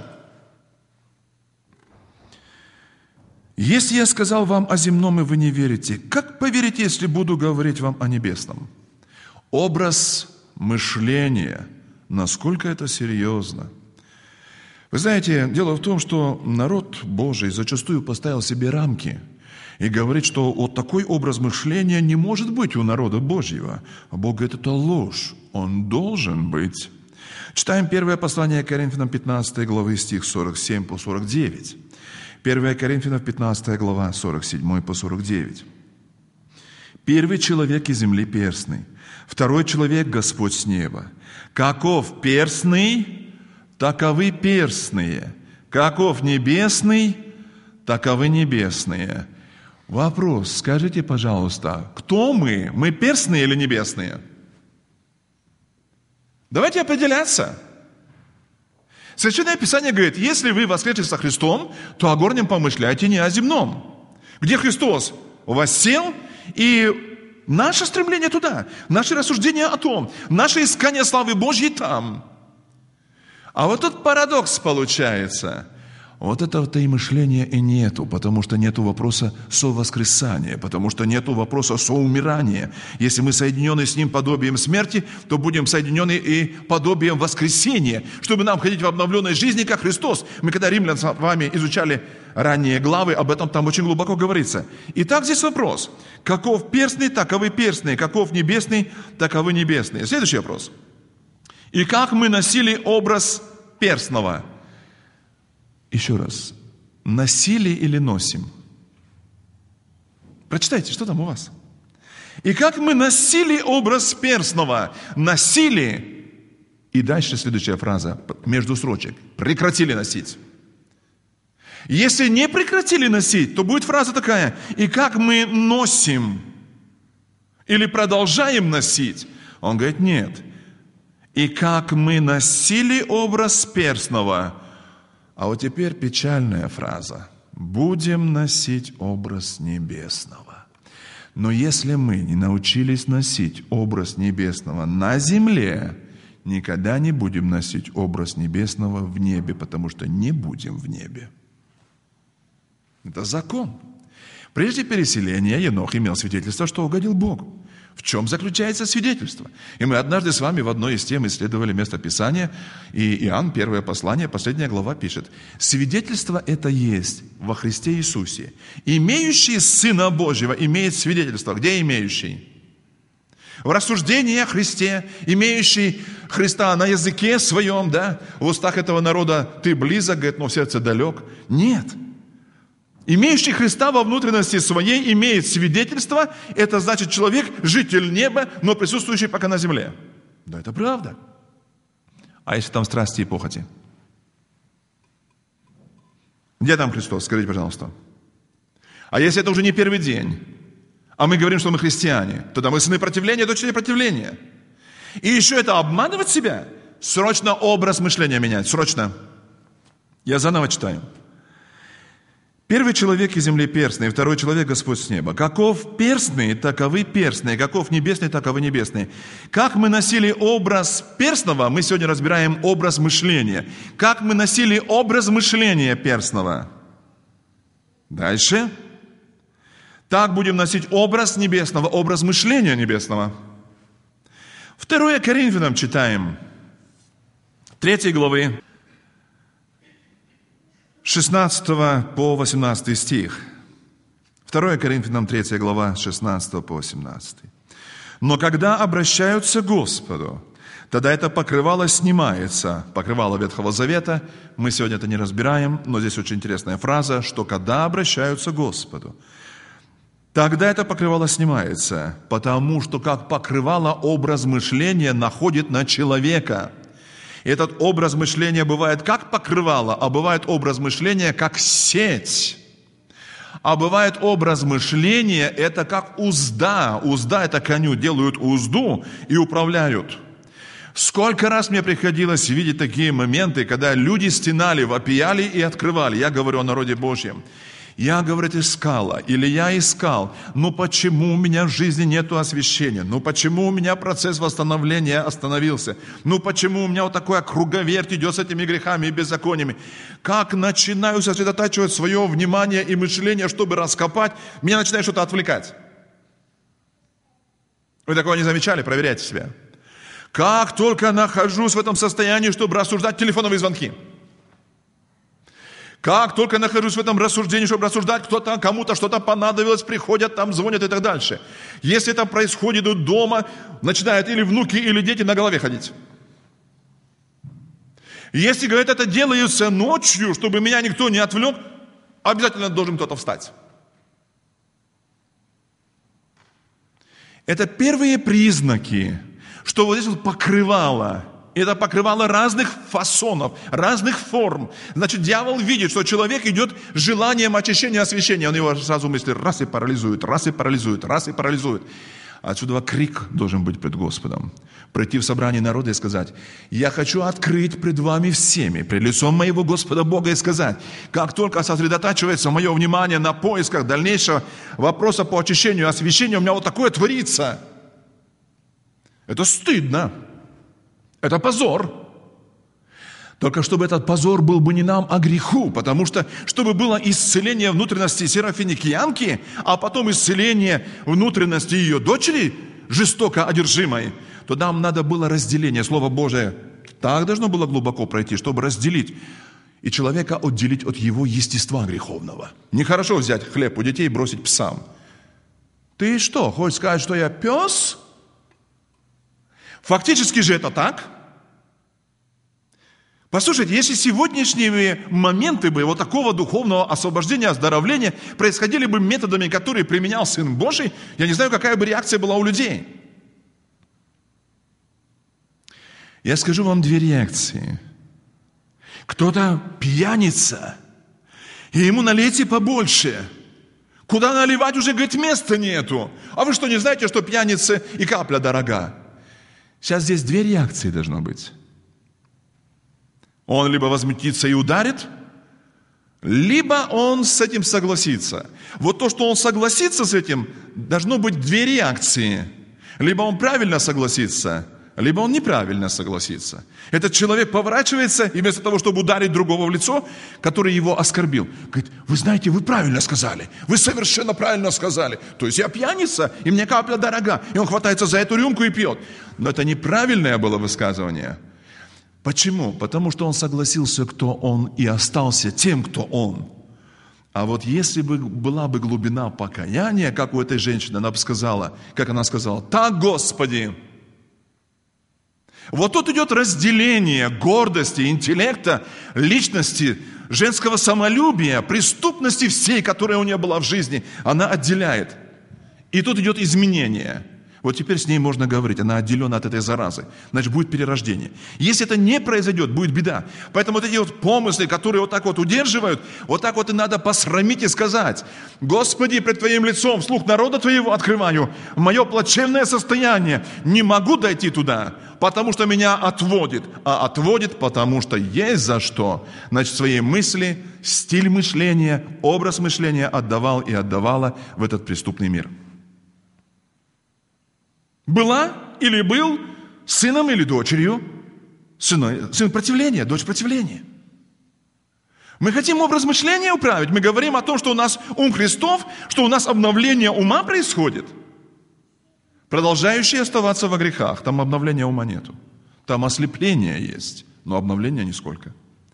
Если я сказал вам о земном, и вы не верите, как поверите, если буду говорить вам о небесном? Образ мышления, насколько это серьезно. Вы знаете, дело в том, что народ Божий зачастую поставил себе рамки и говорит, что вот такой образ мышления не может быть у народа Божьего. А Бог говорит, это ложь, он должен быть. Читаем первое послание Коринфянам 15 главы, стих 47 по 49. 1 Коринфянам 15 глава, 47 по 49. Первый человек из земли перстный, второй человек Господь с неба. Каков перстный, таковы перстные. Каков небесный, таковы небесные. Вопрос, скажите, пожалуйста, кто мы? Мы перстные или небесные? Давайте определяться. Священное Писание говорит: если вы воскресли со Христом, то о горнем помышляйте, не о земном. Где Христос воссел, и наше стремление туда, наши рассуждения о том, наше искание славы Божьей там. А вот тут парадокс получается. Вот этого-то и мышления и нету, потому что нету вопроса совоскресания, потому что нету вопроса соумирания. Если мы соединены с Ним подобием смерти, то будем соединены и подобием воскресения, чтобы нам ходить в обновленной жизни, как Христос. Мы когда римлян с вами изучали ранние главы, об этом там очень глубоко говорится. Итак, здесь вопрос. Каков перстный, таковы перстные. Каков небесный, таковы небесные. Следующий вопрос. И как мы носили образ перстного? Еще раз. Носили или носим? Прочитайте, что там у вас. И как мы носили образ перстного? Носили. И дальше следующая фраза, между строчек. Прекратили носить. Если не прекратили носить, то будет фраза такая. И как мы носим? Или продолжаем носить? Он говорит, нет. И как мы носили образ перстного? А вот теперь печальная фраза. Будем носить образ небесного. Но если мы не научились носить образ небесного на земле, никогда не будем носить образ небесного в небе, потому что не будем в небе. Это закон. Прежде переселения Енох имел свидетельство, что угодил Богу. В чем заключается свидетельство? И мы однажды с вами в одной из тем исследовали место Писания, и Иоанн, первое послание, последняя глава пишет: свидетельство это есть во Христе Иисусе. Имеющий Сына Божьего имеет свидетельство. Где имеющий? В рассуждении о Христе, имеющий Христа на языке своем, да? В устах этого народа ты близок, говорит, но в сердце далек. Нет. Имеющий Христа во внутренности своей имеет свидетельство. Это значит человек, житель неба, но присутствующий пока на земле. Да, это правда. А если там страсти и похоти? Где там Христос? Скажите, пожалуйста. А если это уже не первый день, а мы говорим, что мы христиане, тогда мы сыны противления, дочери противления. И еще это обманывать себя? Срочно образ мышления менять, срочно. Я заново читаю. Первый человек из земли перстный, второй человек Господь с неба. Каков перстный, таковы перстные, каков небесный, таковы небесные. Как мы носили образ перстного, мы сегодня разбираем образ мышления. Как мы носили образ мышления перстного. Дальше. Так будем носить образ небесного, образ мышления небесного. 2 Коринфянам читаем, 3 главы, 16 по 18 стих. 2 Коринфянам 3 глава, 16 по 18. «Но когда обращаются к Господу, тогда это покрывало снимается». Покрывало Ветхого Завета. Мы сегодня это не разбираем, но здесь очень интересная фраза, что когда обращаются к Господу, тогда это покрывало снимается, потому что как покрывало образ мышления находит на человека. Этот образ мышления бывает как покрывало, а бывает образ мышления как сеть. А бывает образ мышления это как узда. Узда это коню делают узду и управляют. Сколько раз мне приходилось видеть такие моменты, когда люди стенали, вопияли и открывали. Я говорю о народе Божьем. Я, говорит, искала, или я искал, ну почему у меня в жизни нету освящения, ну почему у меня процесс восстановления остановился, ну почему у меня вот такая круговерть идет с этими грехами и беззакониями. Как начинаю сосредотачивать свое внимание и мышление, чтобы раскопать, меня начинает что-то отвлекать. Вы такого не замечали? Проверяйте себя. Как только нахожусь в этом состоянии, чтобы рассуждать, телефоновые звонки. Как только нахожусь в этом рассуждении, чтобы рассуждать, кто-то, кому-то что-то понадобилось, приходят, там звонят и так дальше. Если это происходит дома, начинают или внуки, или дети на голове ходить. Если, говорят, это делается ночью, чтобы меня никто не отвлек, обязательно должен кто-то встать. Это первые признаки, что вот здесь вот покрывало. Это покрывало разных фасонов, разных форм. Значит, дьявол видит, что человек идет с желанием очищения, освящения. Он его сразу мыслит, раз и парализует, раз и парализует, раз и парализует. Отсюда крик должен быть пред Господом. Прийти в собрание народа и сказать, я хочу открыть пред вами всеми, пред лицом моего Господа Бога и сказать, как только сосредотачивается мое внимание на поисках дальнейшего вопроса по очищению, освящению, у меня вот такое творится. Это стыдно. Это позор. Только чтобы этот позор был бы не нам, а греху. Потому что, чтобы было исцеление внутренности Серафиникиянки, а потом исцеление внутренности ее дочери, жестоко одержимой, то нам надо было разделение. Слово Божие так должно было глубоко пройти, чтобы разделить. И человека отделить от его естества греховного. Нехорошо взять хлеб у детей и бросить псам. Ты что, хочешь сказать, что я пес? Фактически же это так. Послушайте, если сегодняшние моменты бы вот такого духовного освобождения, оздоровления происходили бы методами, которые применял Сын Божий, я не знаю, какая бы реакция была у людей. Я скажу вам две реакции. Кто-то пьяница, и ему налейте побольше. Куда наливать уже, говорит, места нету. А вы что, не знаете, что пьяница и капля дорога? Сейчас здесь две реакции должно быть. Он либо возмутится и ударит, либо он с этим согласится. Вот то, что он согласится с этим, должно быть две реакции. Либо он правильно согласится, либо он неправильно согласится. Этот человек поворачивается, и вместо того, чтобы ударить другого в лицо, который его оскорбил, говорит, вы знаете, вы правильно сказали, вы совершенно правильно сказали. То есть я пьяница, и мне капля дорога. И он хватается за эту рюмку и пьет. Но это неправильное было высказывание. Почему? Потому что он согласился, кто он, и остался тем, кто он. А вот если бы была бы глубина покаяния, как у этой женщины, она бы сказала, как она сказала, так, Господи. Вот тут идет разделение гордости, интеллекта, личности женского самолюбия, преступности всей, которая у нее была в жизни, она отделяет. И тут идет изменение. Вот теперь с ней можно говорить, она отделена от этой заразы. Значит, будет перерождение. Если это не произойдет, будет беда. Поэтому вот эти вот помыслы, которые вот так вот удерживают, вот так вот и надо посрамить и сказать: Господи, пред Твоим лицом, вслух народа Твоего открываю мое плачевное состояние. Не могу дойти туда, потому что меня отводит. А отводит, потому что есть за что. Значит, свои мысли, стиль мышления, образ мышления отдавал и отдавала в этот преступный мир. Была или был сыном или дочерью, сын противления, дочь противления. Мы хотим образ мышления управить. Мы говорим о том, что у нас ум Христов, что у нас обновление ума происходит. Продолжающие оставаться во грехах, там обновления ума нету. Там ослепление есть, но обновления нисколько.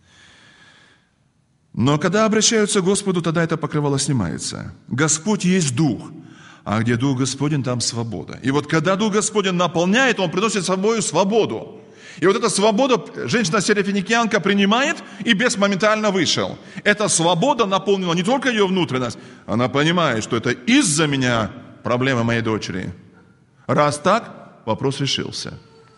Но когда обращаются к Господу, тогда это покрывало снимается. Господь есть Дух. А где Дух Господень, там свобода. И вот когда Дух Господень наполняет, Он приносит с собой свободу. И вот эта свобода женщина-серафиникянка принимает, и бес моментально вышел. Эта свобода наполнила не только ее внутренность, она понимает, что это из-за меня проблема моей дочери. Раз так, вопрос решился.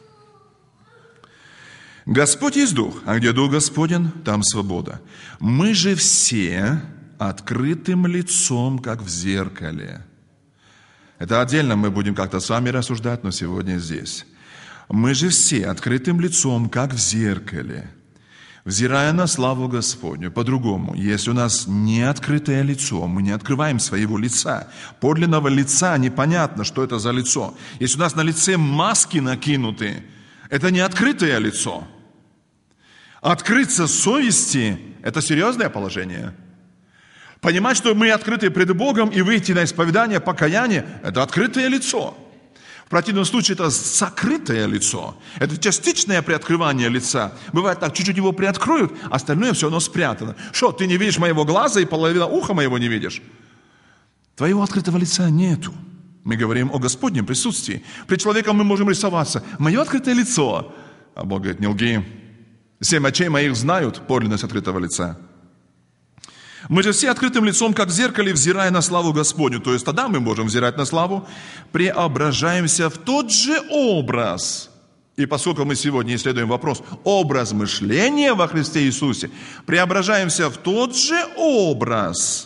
Господь есть Дух, а где Дух Господень, там свобода. Мы же все открытым лицом, как в зеркале. Это отдельно мы будем как-то с вами рассуждать, но сегодня здесь. Мы же все открытым лицом, как в зеркале, взирая на славу Господню. По-другому, если у нас не открытое лицо, мы не открываем своего лица. Подлинного лица непонятно, что это за лицо. Если у нас на лице маски накинуты, это не открытое лицо. Открыться совести – это серьезное положение. Понимать, что мы открыты пред Богом и выйти на исповедание, покаяние – это открытое лицо. В противном случае это сокрытое лицо. Это частичное приоткрывание лица. Бывает так, чуть-чуть его приоткроют, остальное все равно спрятано. Что, ты не видишь моего глаза и половина уха моего не видишь? Твоего открытого лица нету. Мы говорим о Господнем присутствии. Пред человеком мы можем рисоваться. Мое открытое лицо. А Бог говорит, не лги. 7 очей моих знают подлинность открытого лица. Мы же все открытым лицом, как в зеркале, взирая на славу Господню. То есть тогда мы можем взирать на славу, преображаемся в тот же образ. И поскольку мы сегодня исследуем вопрос образ мышления во Христе Иисусе, преображаемся в тот же образ.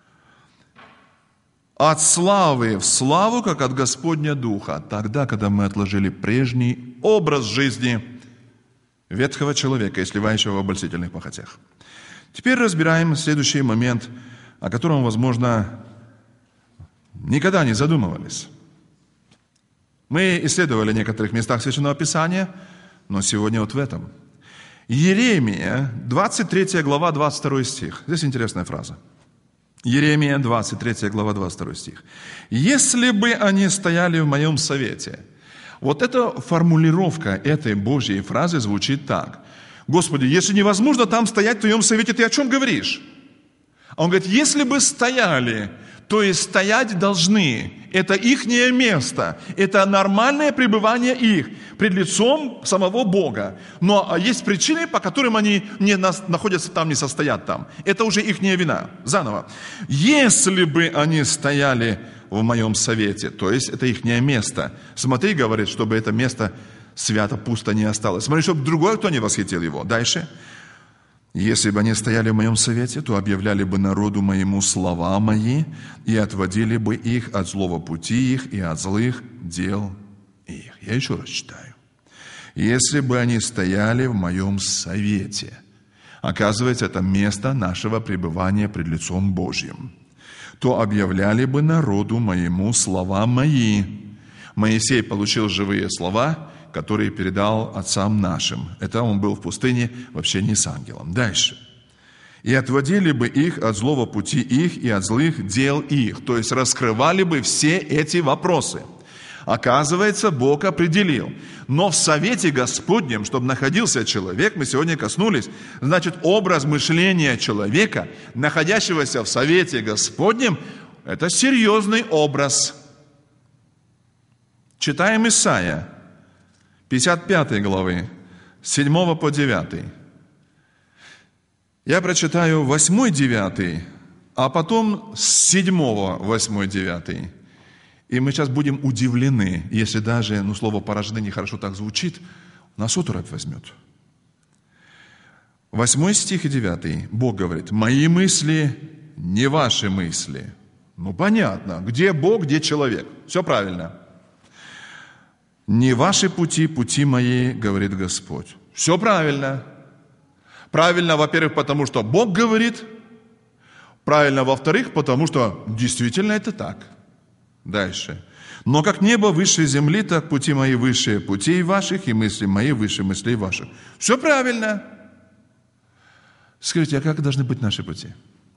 От славы в славу, как от Господня Духа. Тогда, когда мы отложили прежний образ жизни ветхого человека, и сливающего в обольстительных похотях. Теперь разбираем следующий момент, о котором, возможно, никогда не задумывались. Мы исследовали в некоторых местах Священного Писания, но сегодня вот в этом. Иеремия, 23 глава, 22 стих. Здесь интересная фраза. Иеремия, 23 глава, 22 стих. «Если бы они стояли в моем совете». Вот эта формулировка этой Божьей фразы звучит так. Господи, если невозможно там стоять в Твоем совете, Ты о чем говоришь? А Он говорит, если бы стояли, то есть стоять должны. Это ихнее место. Это нормальное пребывание их пред лицом самого Бога. Но есть причины, по которым они не находятся там, не состоят там. Это уже ихняя вина. Заново. Если бы они стояли в моем совете, то есть это ихнее место. Смотри, говорит, чтобы это место свято, пусто не осталось. Смотри, чтобы другой кто не восхитил его. Дальше. Если бы они стояли в моем совете, то объявляли бы народу моему слова мои и отводили бы их от злого пути их и от злых дел их. Я еще раз читаю. Если бы они стояли в моем совете. Оказывается, это место нашего пребывания пред лицом Божьим. То объявляли бы народу моему слова мои. Моисей получил живые слова, который передал отцам нашим. Это он был в пустыне в общении с ангелом. Дальше. И отводили бы их от злого пути их и от злых дел их. То есть раскрывали бы все эти вопросы. Оказывается, Бог определил. Но в совете Господнем, чтобы находился человек, мы сегодня коснулись, значит, образ мышления человека, находящегося в совете Господнем, это серьезный образ. Читаем Исайя. 55 главы, 7 по 9. Я прочитаю 8-9, а потом с 7, 8-9. И мы сейчас будем удивлены, если даже, слово «поражены» нехорошо так звучит, нас оторопь возьмет. 8 стих и 9. Бог говорит: «Мои мысли не ваши мысли». Понятно, где Бог, где человек. Все правильно. «Не ваши пути, пути мои, говорит Господь». Все правильно. Правильно, во-первых, потому что Бог говорит. Правильно, во-вторых, потому что действительно это так. Дальше. «Но как небо выше земли, так пути мои выше путей ваших, и мысли мои выше мыслей ваших». Все правильно. Скажите, а как должны быть наши пути?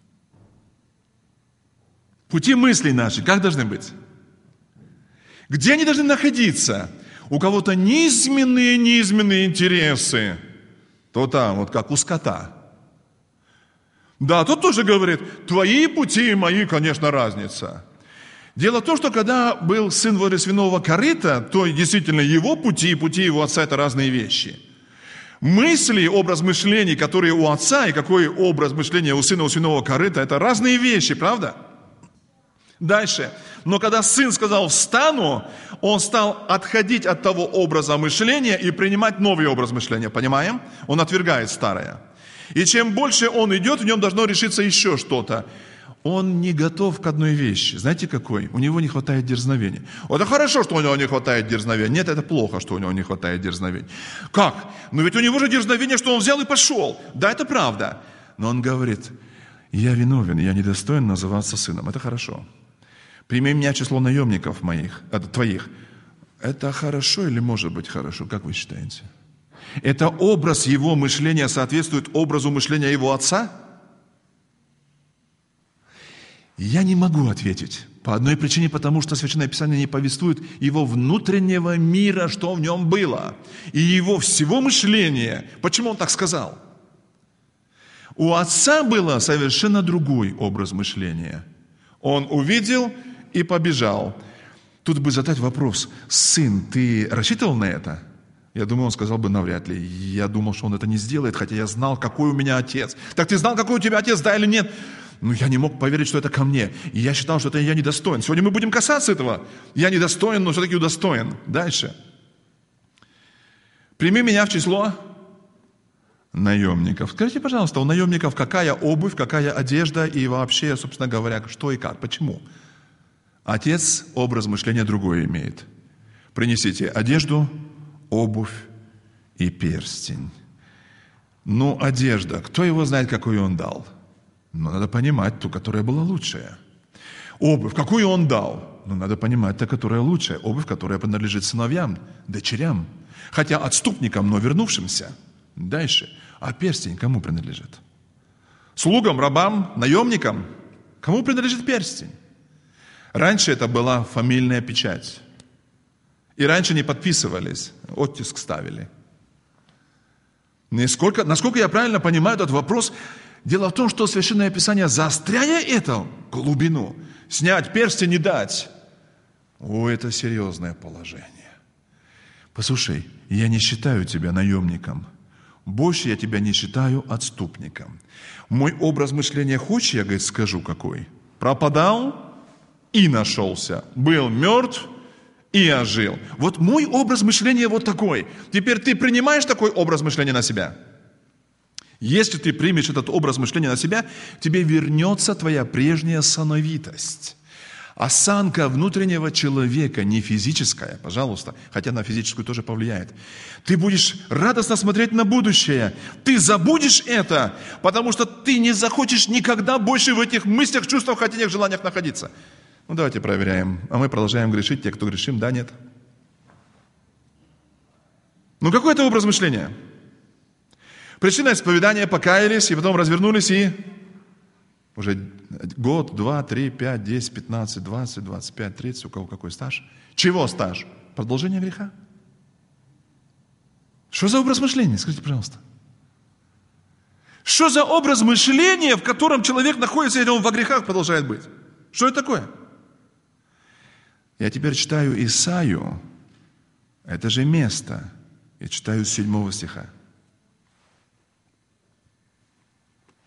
Пути мыслей наши как должны быть? Где они должны находиться? У кого-то низменные интересы. То там, как у скота. Да, тут тоже говорит: твои пути и мои, конечно, разница. Дело в том, что когда был сын возле свиного корыта, то действительно его пути и пути его отца – это разные вещи. Мысли, образ мышления, которые у отца, и какой образ мышления у сына у свиного корыта – это разные вещи, правда? Дальше. Но когда сын сказал «встану», он стал отходить от того образа мышления и принимать новый образ мышления. Понимаем? Он отвергает старое. И чем больше он идет, в нем должно решиться еще что-то. Он не готов к одной вещи. Знаете какой? У него не хватает дерзновения. Это хорошо, что у него не хватает дерзновения. Нет, это плохо, что у него не хватает дерзновения. Как? Ведь у него же дерзновение, что он взял и пошел. Да, это правда. Но он говорит: я виновен, я недостоин называться сыном. Это хорошо. Прими меня число наемников моих, твоих. Это хорошо или может быть хорошо? Как вы считаете? Это образ его мышления соответствует образу мышления его отца? Я не могу ответить. По одной причине, потому что Священное Писание не повествует его внутреннего мира, что в нем было. И его всего мышления. Почему он так сказал? У отца было совершенно другой образ мышления. Он увидел и побежал. Тут бы задать вопрос: сын, ты рассчитывал на это? Я думаю, он сказал бы: навряд ли. Я думал, что он это не сделает, хотя я знал, какой у меня отец. Так ты знал, какой у тебя отец, да или нет? Я не мог поверить, что это ко мне. И я считал, что это я недостоин. Сегодня мы будем касаться этого. Я недостоин, но все-таки удостоен. Дальше. Прими меня в число наемников. Скажите, пожалуйста, у наемников какая обувь, какая одежда и вообще, собственно говоря, что и как? Почему? Отец образ мышления другой имеет. Принесите одежду, обувь и перстень. Одежда. Кто его знает, какую он дал? Надо понимать ту, которая была лучшая. Обувь. Какую он дал? Надо понимать та, которая лучшая. Обувь, которая принадлежит сыновьям, дочерям. Хотя отступникам, но вернувшимся. Дальше. А перстень кому принадлежит? Слугам, рабам, наемникам? Кому принадлежит перстень? Раньше это была фамильная печать. И раньше не подписывались, оттиск ставили. Насколько я правильно понимаю этот вопрос, дело в том, что Священное Писание, заостряя эту глубину, снять перстень и дать, это серьезное положение. Послушай, я не считаю тебя наемником. Больше я тебя не считаю отступником. Мой образ мышления, хочешь, я, говорит, скажу какой? Пропадал и нашелся. Был мертв и ожил. Вот мой образ мышления вот такой. Теперь ты принимаешь такой образ мышления на себя? Если ты примешь этот образ мышления на себя, тебе вернется твоя прежняя сановитость. Осанка внутреннего человека, не физическая, пожалуйста, хотя на физическую тоже повлияет. Ты будешь радостно смотреть на будущее. Ты забудешь это, потому что ты не захочешь никогда больше в этих мыслях, чувствах, хотениях, желаниях находиться. Давайте проверяем. А мы продолжаем грешить. Те, кто грешим, да, нет? Какой это образ мышления? Пришли на исповедание, покаялись, и потом развернулись, и уже год, 2, 3, 5, 10, 15, 20, 25, 30, у кого какой стаж? Чего стаж? Продолжение греха? Что за образ мышления? Скажите, пожалуйста. Что за образ мышления, в котором человек находится, и он во грехах продолжает быть? Что это такое? Я теперь читаю Исаию, это же место, и читаю с 7 стиха.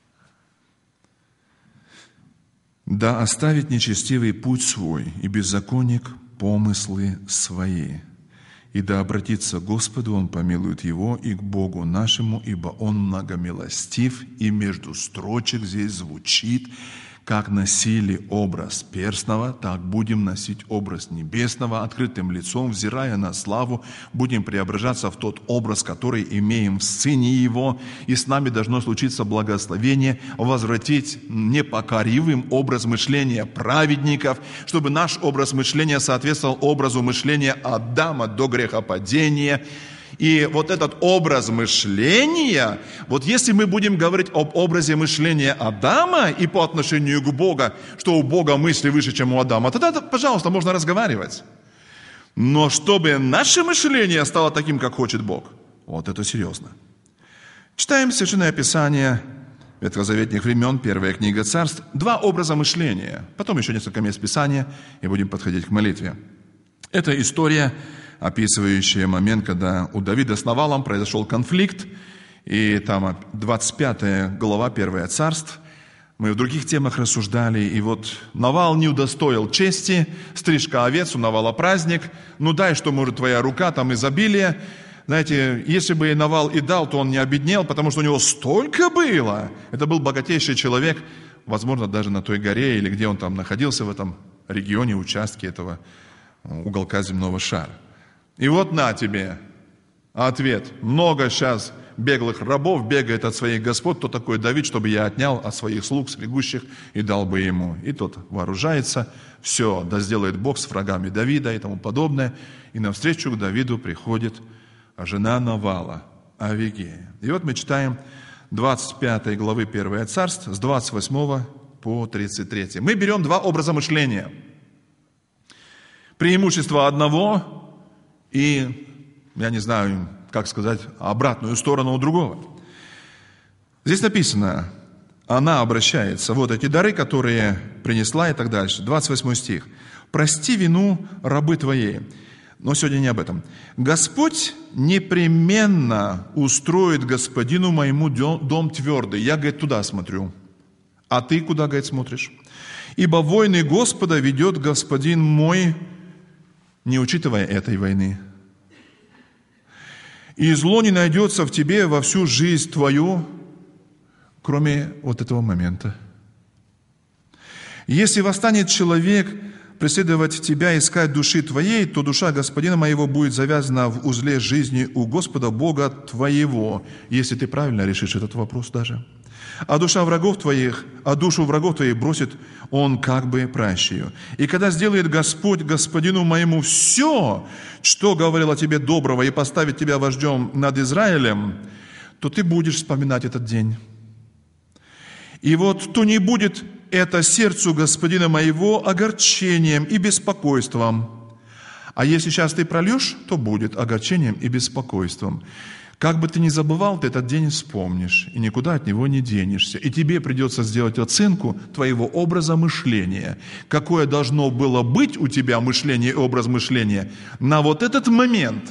Да оставит нечестивый путь свой, и беззаконник помыслы свои. И да обратится к Господу, Он помилует его, и к Богу нашему, ибо Он многомилостив». И между строчек здесь звучит: как носили образ перстного, так будем носить образ небесного, открытым лицом, взирая на славу, будем преображаться в тот образ, который имеем в Сыне Его, и с нами должно случиться благословение, возвратить непокоривым образ мышления праведников, чтобы наш образ мышления соответствовал образу мышления Адама до грехопадения. И вот этот образ мышления, вот если мы будем говорить об образе мышления Адама и по отношению к Богу, что у Бога мысли выше, чем у Адама, тогда, пожалуйста, можно разговаривать. Но чтобы наше мышление стало таким, как хочет Бог, вот это серьезно. Читаем Священное Писание ветхозаветных времен, первая книга Царств, 2 образа мышления, потом еще несколько мест Писания, и будем подходить к молитве. Это история, описывающая момент, когда у Давида с Навалом произошел конфликт, и там 25 глава 1 Царств. Мы в других темах рассуждали, и вот Навал не удостоил чести, стрижка овец, у Навала праздник, ну дай, что может твоя рука, там изобилие. Знаете, если бы Навал и дал, то он не обеднел, потому что у него столько было. Это был богатейший человек, возможно, даже на той горе, или где он там находился, в этом регионе, участке этого уголка земного шара. И вот на тебе ответ. Много сейчас беглых рабов бегает от своих господ. Кто такой Давид, чтобы я отнял от своих слуг, слегущих, и дал бы ему? И тот вооружается. Все, да сделает Бог с врагами Давида и тому подобное. И навстречу к Давиду приходит жена Навала, Авигея. И вот мы читаем 25 главы 1 Царств с 28 по 33. Мы берем 2 образа мышления. Преимущество одного и, я не знаю, как сказать, обратную сторону у другого. Здесь написано, она обращается, вот эти дары, которые принесла и так дальше. 28 стих. «Прости вину рабы твоей». Но сегодня не об этом. «Господь непременно устроит господину моему дом твердый». Я, говорит, туда смотрю. А ты куда, говорит, смотришь? «Ибо войны Господа ведет господин мой, не учитывая этой войны. И зло не найдется в тебе во всю жизнь твою, кроме вот этого момента. Если восстанет человек преследовать тебя, искать души твоей, то душа господина моего будет завязана в узле жизни у Господа Бога твоего, если ты правильно решишь этот вопрос даже. А душу врагов твоих бросит он как бы пращую. И когда сделает Господь господину моему все, что говорил о тебе доброго, и поставит тебя вождем над Израилем, то ты будешь вспоминать этот день. И вот то не будет это сердцу господина моего огорчением и беспокойством. А если сейчас ты прольешь, то будет огорчением и беспокойством. Как бы ты ни забывал, ты этот день вспомнишь, и никуда от него не денешься. И тебе придется сделать оценку твоего образа мышления. Какое должно было быть у тебя мышление и образ мышления на вот этот момент.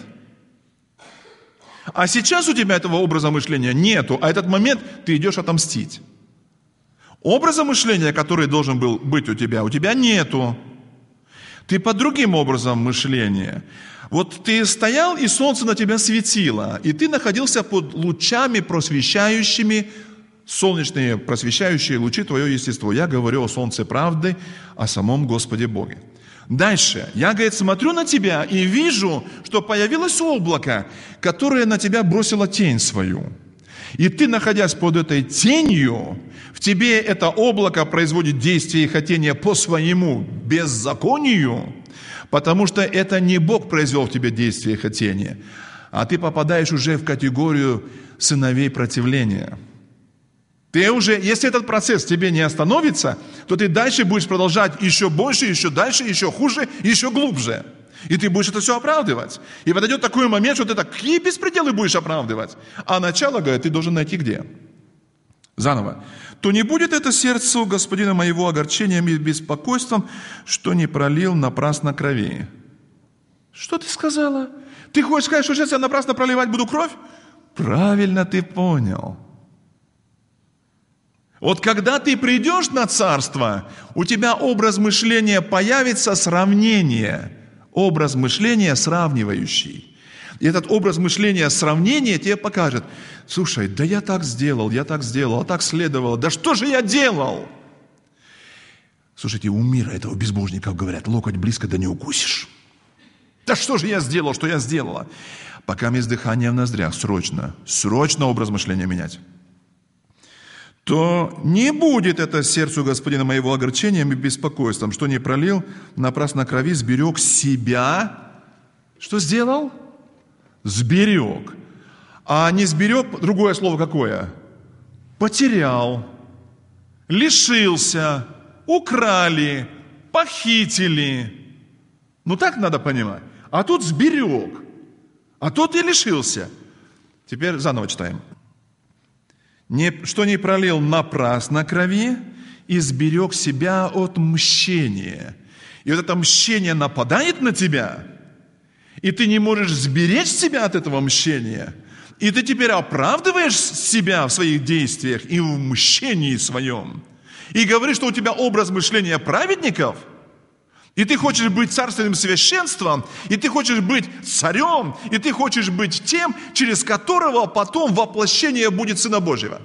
А сейчас у тебя этого образа мышления нету, а этот момент ты идешь отомстить. Образа мышления, который должен был быть у тебя нету. Ты под другим образом мышления. Вот ты стоял, и солнце на тебя светило, и ты находился под лучами просвещающими, солнечные просвещающие лучи твое естество. Я говорю о солнце правды, о самом Господе Боге. Дальше. Я, говорит, смотрю на тебя и вижу, что появилось облако, которое на тебя бросило тень свою. И ты, находясь под этой тенью, в тебе это облако производит действие и хотение по своему беззаконию, потому что это не Бог произвел в тебе действие и хотение, а ты попадаешь уже в категорию сыновей противления. Ты уже, если этот процесс тебе не остановится, то ты дальше будешь продолжать еще больше, еще дальше, еще хуже, еще глубже. И ты будешь это все оправдывать. И подойдет такой момент, что ты такие беспределы будешь оправдывать. А начало, говорит, ты должен найти где? Заново. То не будет это сердцу господина моего огорчением и беспокойством, что не пролил напрасно крови. Что ты сказала? Ты хочешь сказать, что сейчас я напрасно проливать буду кровь? Правильно ты понял. Вот когда ты придешь на царство, у тебя образ мышления появится сравнение. Образ мышления сравнивающий. И этот образ мышления сравнения тебе покажет: слушай, да я так сделал, а так следовало. Да что же я делал? Слушайте, у мира этого безбожников говорят: локоть близко, да не укусишь. Да что же я сделал, что я сделала? Пока есть дыхание в ноздрях, срочно образ мышления менять. То не будет это сердцу Господина моего огорчением и беспокойством, что не пролил напрасно крови, сберег себя. Что сделал? Сберег. А не сберег, другое слово какое? Потерял, лишился, украли, похитили. Ну так надо понимать. А тут сберег, а тут и лишился. Теперь заново читаем. Что не пролил напрасно крови и сберег себя от мщения. И вот это мщение нападает на тебя, и ты не можешь сберечь себя от этого мщения, и ты теперь оправдываешь себя в своих действиях и в мщении своем, и говоришь, что у тебя образ мышления праведников, и ты хочешь быть царственным священством, и ты хочешь быть царем, и ты хочешь быть тем, через которого потом воплощение будет Сына Божьего.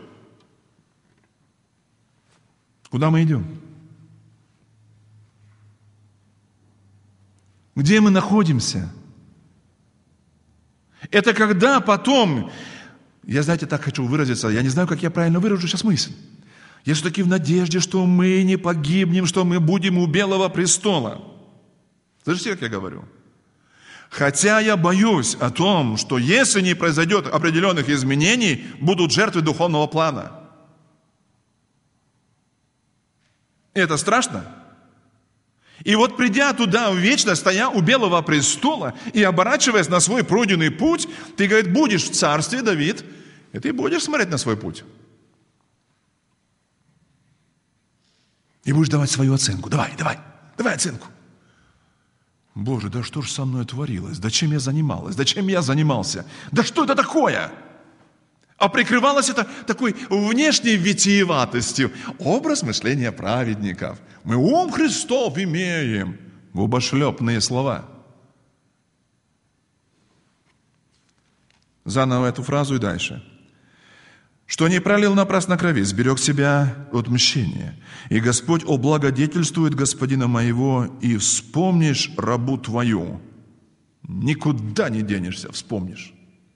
Куда мы идем? Где мы находимся? Это когда потом, я, знаете, так хочу выразиться, я не знаю, как я правильно выражу сейчас мысль. Я все-таки в надежде, что мы не погибнем, что мы будем у Белого престола. Слышите, как я говорю? Хотя я боюсь о том, что если не произойдет определенных изменений, будут жертвы духовного плана. Это страшно. И вот придя туда в вечность, стоя у Белого престола и оборачиваясь на свой пройденный путь, ты, говорит, будешь в царстве, Давид, и ты будешь смотреть на свой путь. И будешь давать свою оценку. Давай оценку. Боже, да что же со мной творилось? Да чем я занималась? Да чем я занимался? Да что это такое? А прикрывалось это такой внешней витиеватостью. Образ мышления праведников. Мы ум Христов имеем. Губошлепные слова. Заново эту фразу и дальше. Что не пролил напрасно крови, сберег себя от мщения. И Господь облагодетельствует господина моего, и вспомнишь рабу твою. Никуда не денешься, вспомнишь.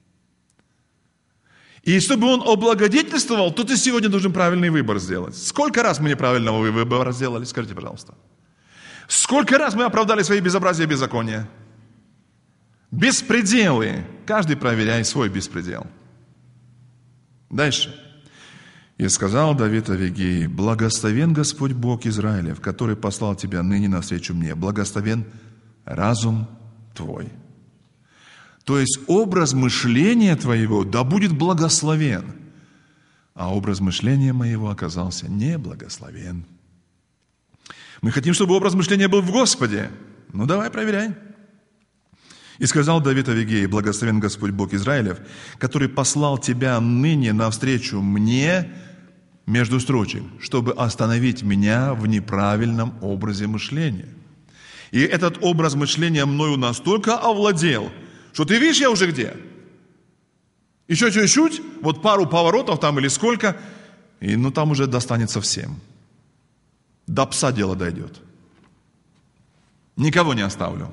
И чтобы он облагодетельствовал, то ты сегодня должен правильный выбор сделать. Сколько раз мы неправильного выбора сделали? Скажите, пожалуйста. Сколько раз мы оправдали свои безобразия и беззакония? Беспределы. Каждый проверяет свой беспредел. Дальше. «И сказал Давид Авигеи: благословен Господь Бог Израилев, который послал тебя ныне навстречу мне. Благословен разум твой». То есть образ мышления твоего да будет благословен, а образ мышления моего оказался неблагословен. Мы хотим, чтобы образ мышления был в Господе. Ну давай, проверяй. «И сказал Давид Авигеи: благословен Господь Бог Израилев, который послал тебя ныне навстречу мне», между строчек, чтобы остановить меня в неправильном образе мышления. И этот образ мышления мною настолько овладел, что ты видишь, я уже где? Еще чуть-чуть, вот пару поворотов там или сколько, и там уже достанется всем. До пса дело дойдет. Никого не оставлю.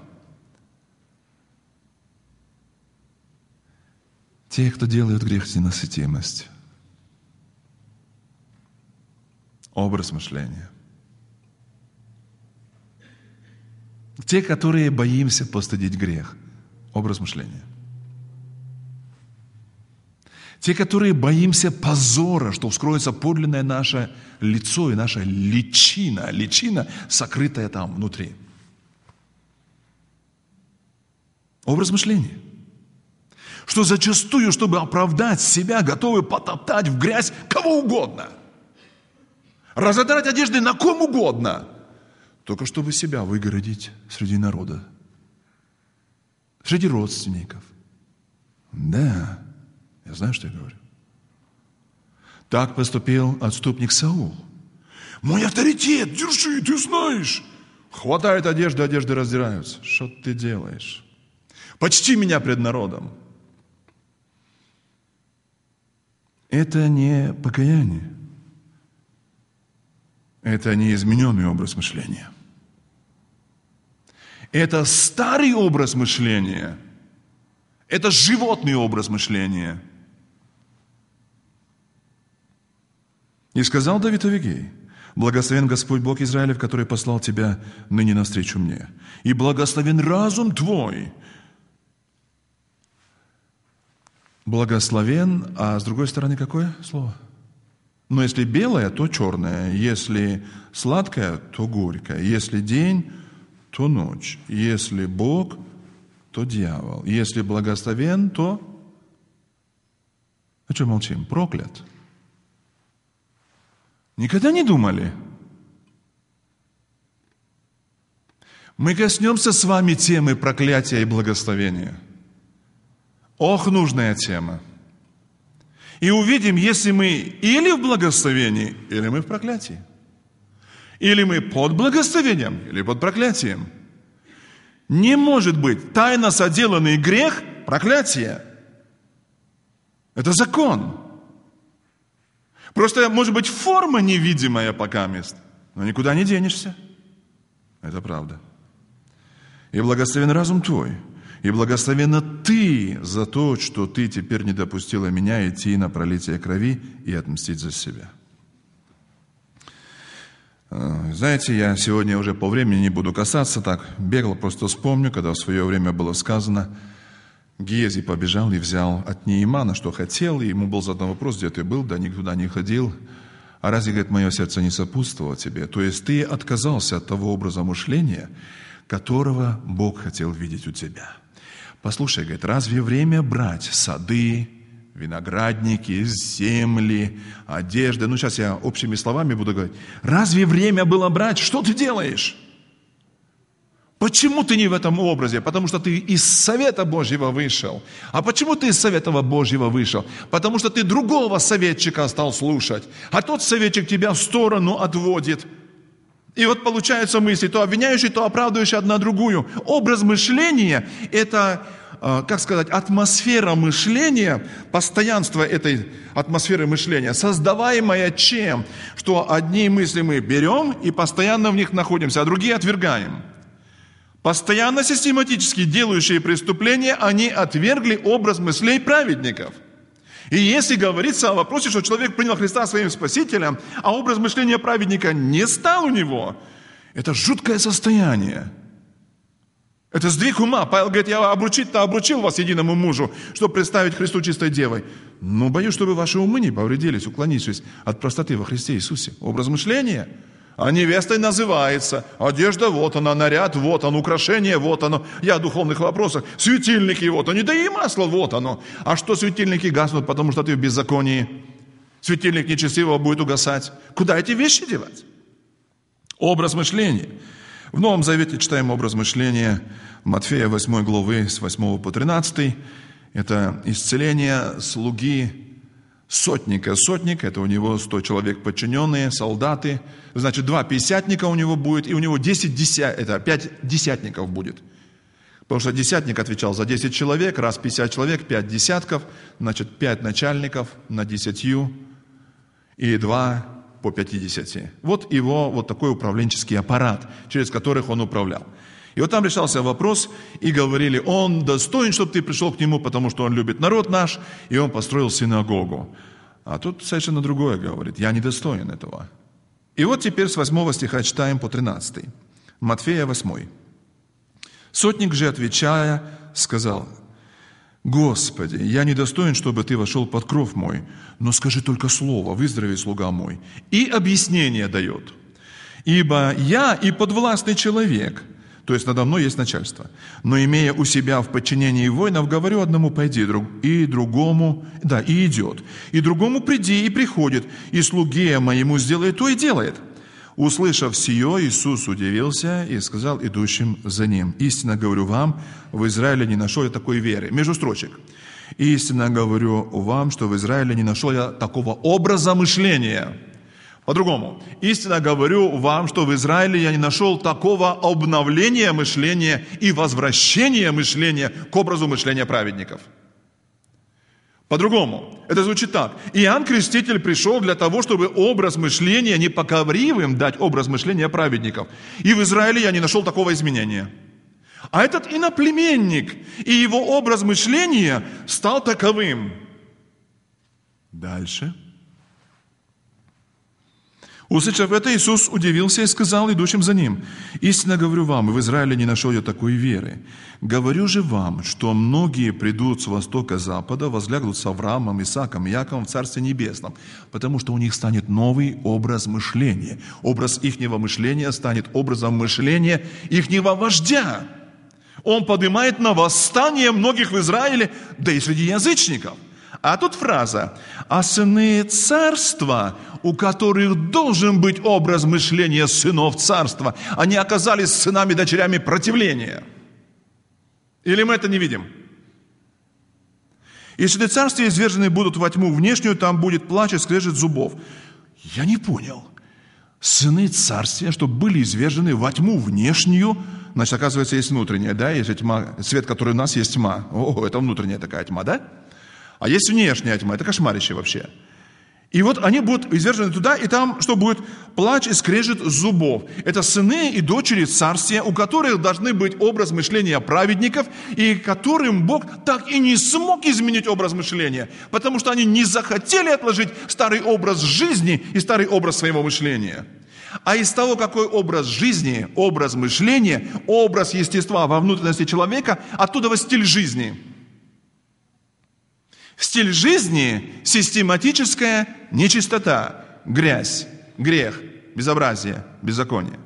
Те, кто делают грех, ненасытимость. Образ мышления. Те, которые боимся постыдить грех. Образ мышления. Те, которые боимся позора, что вскроется подлинное наше лицо и наша личина. Личина, сокрытая там внутри. Образ мышления. Что зачастую, чтобы оправдать себя, готовы потоптать в грязь кого угодно. Разодрать одежды на ком угодно. Только чтобы себя выгородить среди народа. Среди родственников. Да, я знаю, что я говорю. Так поступил отступник Саул. Мой авторитет, держи, ты знаешь. Хватает одежды, одежды раздираются. Что ты делаешь? Почти меня пред народом. Это не покаяние. Это не измененный образ мышления. Это старый образ мышления. Это животный образ мышления. И сказал Давид Авигей: благословен Господь Бог Израилев, который послал тебя ныне навстречу мне. И благословен разум твой. Благословен, а с другой стороны какое слово? Но если белое, то черное. Если сладкое, то горькое. Если день, то ночь. Если Бог, то дьявол. Если благословен, то... А что молчим? Проклят. Никогда не думали? Мы коснемся с вами темы проклятия и благословения. Ох, нужная тема. И увидим, если мы или в благословении, или мы в проклятии. Или мы под благословением, или под проклятием. Не может быть тайно соделанный грех – проклятие. Это закон. Просто, может быть, форма невидимая пока мест, но никуда не денешься. Это правда. И благословен разум твой, и благословенна ты за то, что ты теперь не допустила меня идти на пролитие крови и отмстить за себя. Знаете, я сегодня уже по времени не буду касаться, так бегал, просто вспомню, когда в свое время было сказано, Гиези побежал и взял от Неимана, что хотел, и ему был задан вопрос, где ты был, да никуда не ходил. А разве, говорит, мое сердце не сопутствовало тебе? То есть ты отказался от того образа мышления, которого Бог хотел видеть у тебя. Послушай, говорит, разве время брать сады, виноградники, земли, одежды? Ну, сейчас я общими словами буду говорить. Разве время было брать? Что ты делаешь? Почему ты не в этом образе? Потому что ты из совета Божьего вышел. А почему ты из совета Божьего вышел? Потому что ты другого советчика стал слушать. А тот советчик тебя в сторону отводит. И вот получаются мысли, то обвиняющие, то оправдывающие одна другую. Образ мышления – это, как сказать, атмосфера мышления, постоянство этой атмосферы мышления, создаваемая чем? Что одни мысли мы берем и постоянно в них находимся, а другие отвергаем. Постоянно систематически делающие преступления, они отвергли образ мыслей праведников. И если говорится о вопросе, что человек принял Христа своим Спасителем, а образ мышления праведника не стал у него, это жуткое состояние. Это сдвиг ума. Павел говорит, я обручил вас единому мужу, чтобы представить Христу чистой девой. Но боюсь, чтобы ваши умы не повредились, уклонившись от простоты во Христе Иисусе. Образ мышления. А невестой называется. Одежда, вот она, наряд, вот он, украшение, вот оно. Я о духовных вопросах. Светильники, вот они, да и масло, вот оно. А что светильники гаснут, потому что ты в беззаконии? Светильник нечестивого будет угасать. Куда эти вещи девать? Образ мышления. В Новом Завете читаем образ мышления Матфея 8 главы с 8 по 13. Это исцеление слуги сотника. Сотник, это у него 100 человек подчиненные, солдаты. Значит, 2 пятидесятника у него будет, и у него 5 десятников будет. Потому что десятник отвечал за 10 человек, раз 50 человек, 5 десятков, значит, 5 начальников на 10 и 2 по 50. Вот его вот такой управленческий аппарат, через которых он управлял. И вот там решался вопрос, и говорили, он достоин, чтобы ты пришел к нему, потому что он любит народ наш, и он построил синагогу. А тут совершенно другое говорит, я не достоин этого. И вот теперь с 8 стиха читаем по 13. Матфея 8. Сотник же, отвечая, сказал, Господи, я не достоин, чтобы ты вошел под кров мой, но скажи только слово, выздорови, слуга мой. И объяснение дает. Ибо я и подвластный человек, то есть надо мной есть начальство. Но имея у себя в подчинении воинов, говорю одному пойди, и другому, да, и идет. И другому приди, и приходит, и слуге моему сделает то и делает. Услышав сие, Иисус удивился и сказал идущим за ним, истинно говорю вам, в Израиле не нашел я такой веры. Между строчек. Истинно говорю вам, что в Израиле не нашел я такого образа мышления». По-другому. «Истинно говорю вам, что в Израиле я не нашел такого обновления мышления и возвращения мышления к образу мышления праведников». По-другому. Это звучит так. Иоанн Креститель пришел для того, чтобы образ мышления непокоривым дать образ мышления праведников. И в Израиле я не нашел такого изменения. А этот иноплеменник и его образ мышления стал таковым. Дальше. Услышав это, Иисус удивился и сказал идущим за Ним: «Истинно говорю вам, в Израиле не нашел я такой веры. Говорю же вам, что многие придут с востока, запада, возлягут с Авраамом, Исааком, Иаковом в Царстве Небесном, потому что у них станет новый образ мышления. Образ ихнего мышления станет образом мышления ихнего вождя. Он поднимает на восстание многих в Израиле, да и среди язычников». А тут фраза: «А сыны царства, у которых должен быть образ мышления сынов царства, они оказались сынами и дочерями противления». Или мы это не видим? «И сыны царства извержены будут во тьму внешнюю, там будет плач и скрежет зубов». Я не понял. Сыны царствия, что были извержены во тьму внешнюю, значит, оказывается, есть внутренняя, да? Есть тьма, свет, который у нас, есть тьма. О, это внутренняя такая тьма, да? А есть внешняя тьма, это кошмарище вообще. И вот они будут извержены туда, и там что будет? Плач и скрежет зубов. Это сыны и дочери царствия, у которых должны быть образ мышления праведников, и которым Бог так и не смог изменить образ мышления, потому что они не захотели отложить старый образ жизни и старый образ своего мышления. А из того, какой образ жизни, образ мышления, образ естества во внутренности человека, оттуда стиль жизни. Стиль жизни – систематическая нечистота, грязь, грех, безобразие, беззаконие.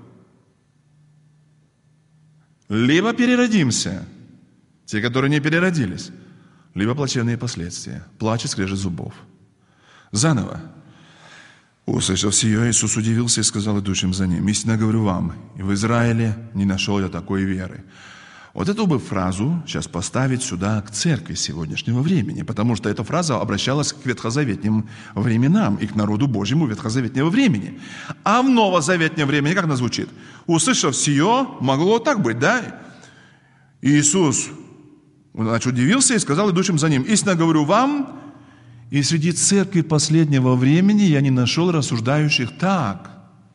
Либо переродимся, те, которые не переродились, либо плачевные последствия, плач и скрежет зубов. Заново. Услышав сие, Иисус удивился и сказал идущим за Ним: «Истинно говорю вам, и в Израиле не нашел я такой веры». Вот эту бы фразу сейчас поставить сюда к церкви сегодняшнего времени, потому что эта фраза обращалась к ветхозаветным временам и к народу Божьему ветхозаветнего времени. А в новозаветнем времени как она звучит? Услышав сие, могло так быть, да? Иисус, значит, удивился и сказал идущим за Ним: «Истинно говорю вам, и среди церкви последнего времени я не нашел рассуждающих так».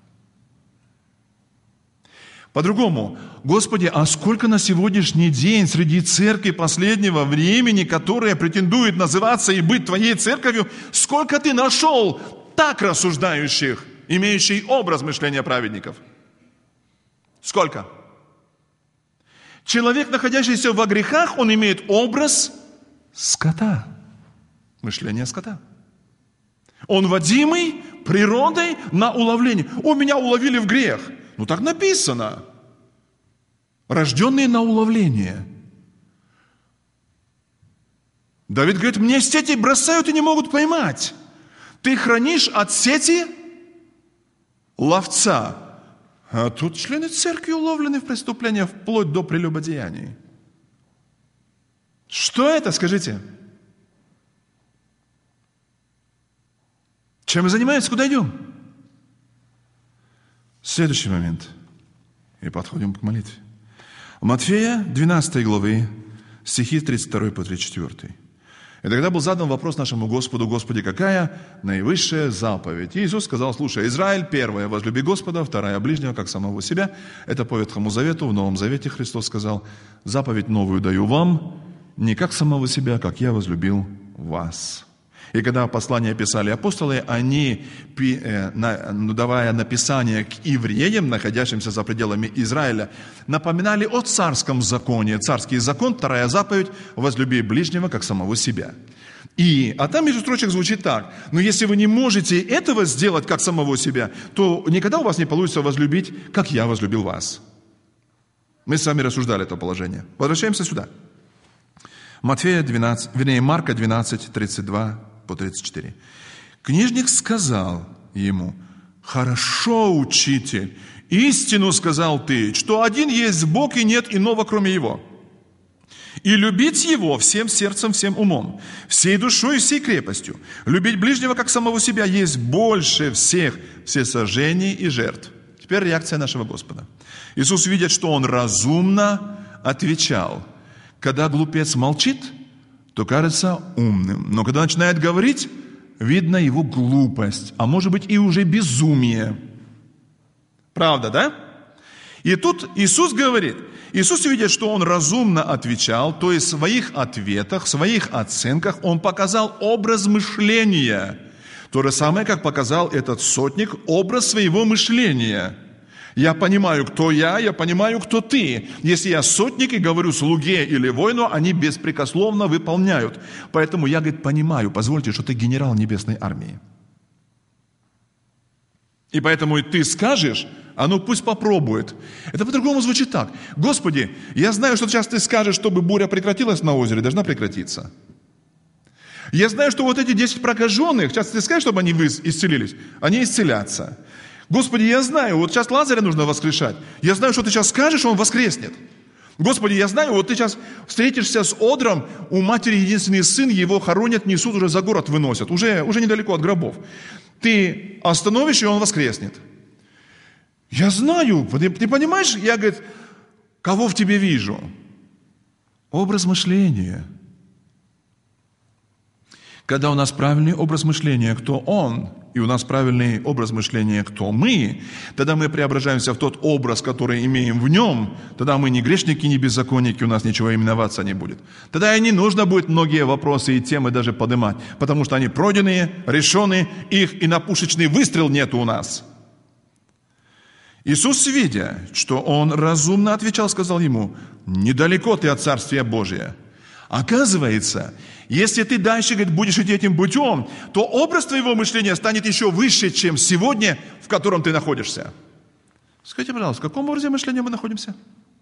По-другому: Господи, а сколько на сегодняшний день среди церкви последнего времени, которая претендует называться и быть Твоей церковью, сколько Ты нашел так рассуждающих, имеющих образ мышления праведников? Сколько? Человек, находящийся во грехах, он имеет образ скота, мышление скота. Он водимый природой на уловление. Меня уловили в грех. Ну так написано. Рожденные на уловление. Давид говорит: мне сети бросают и не могут поймать. Ты хранишь от сети ловца. А тут члены церкви уловлены в преступления вплоть до прелюбодеяний. Что это, скажите? Чем мы занимаемся? Куда идем? Следующий момент. И подходим к молитве. Матфея, 12 главы, стихи 32 по 34. И тогда был задан вопрос нашему Господу: Господи, какая наивысшая заповедь? И Иисус сказал: слушай, Израиль, первая, возлюби Господа, вторая, ближнего, как самого себя. Это по Ветхому Завету. В Новом Завете Христос сказал: заповедь новую даю вам, не как самого себя, как я возлюбил вас. И когда послание писали апостолы, они, давая написание к евреям, находящимся за пределами Израиля, напоминали о царском законе. Царский закон, вторая заповедь: возлюби ближнего, как самого себя. А там между строчек звучит так: но если вы не можете этого сделать, как самого себя, то никогда у вас не получится возлюбить, как я возлюбил вас. Мы с вами рассуждали это положение. Возвращаемся сюда. Марка 12, 32 по 34. Книжник сказал ему: хорошо, учитель, истину сказал ты, что один есть Бог и нет иного, кроме Его. И любить Его всем сердцем, всем умом, всей душой и всей крепостью. Любить ближнего, как самого себя, есть больше всех всесожжений и жертв. Теперь реакция нашего Господа. Иисус, видит, что Он разумно отвечал. Когда глупец молчит, то кажется умным. Но когда начинает говорить, видно его глупость, а может быть и уже безумие. Правда, да? И тут Иисус говорит, Иисус видит, что Он разумно отвечал, то есть в своих ответах, в своих оценках Он показал образ мышления. То же самое, как показал этот сотник образ своего мышления. Я понимаю, кто я понимаю, кто ты. Если я сотник и говорю слуге или воину, они беспрекословно выполняют. Поэтому я, говорит, понимаю, позвольте, что ты генерал небесной армии. И поэтому и ты скажешь, а ну пусть попробует. Это по-другому звучит так. Господи, я знаю, что сейчас ты скажешь, чтобы буря прекратилась на озере, должна прекратиться. Я знаю, что вот эти 10 прокаженных, сейчас ты скажешь, чтобы они исцелились, они исцелятся. Господи, я знаю, вот сейчас Лазаря нужно воскрешать. Я знаю, что ты сейчас скажешь, он воскреснет. Господи, я знаю, вот ты сейчас встретишься с одром, у матери единственный сын, его хоронят, несут, уже за город выносят, уже недалеко от гробов. Ты остановишь, и он воскреснет. Я знаю, ты понимаешь, я, говорит, кого в тебе вижу? Образ мышления. Когда у нас правильный образ мышления, кто Он, и у нас правильный образ мышления, кто мы, тогда мы преображаемся в тот образ, который имеем в Нем, тогда мы не грешники, не беззаконники, у нас ничего именоваться не будет. Тогда и не нужно будет многие вопросы и темы даже поднимать, потому что они пройденные, решенные, их и на пушечный выстрел нет у нас. Иисус, видя, что он разумно отвечал, сказал ему, «Недалеко ты от Царствия Божия». Оказывается, если ты дальше, говорит, будешь идти этим путем, то образ твоего мышления станет еще выше, чем сегодня, в котором ты находишься. Скажите, пожалуйста, в каком образе мышления мы находимся?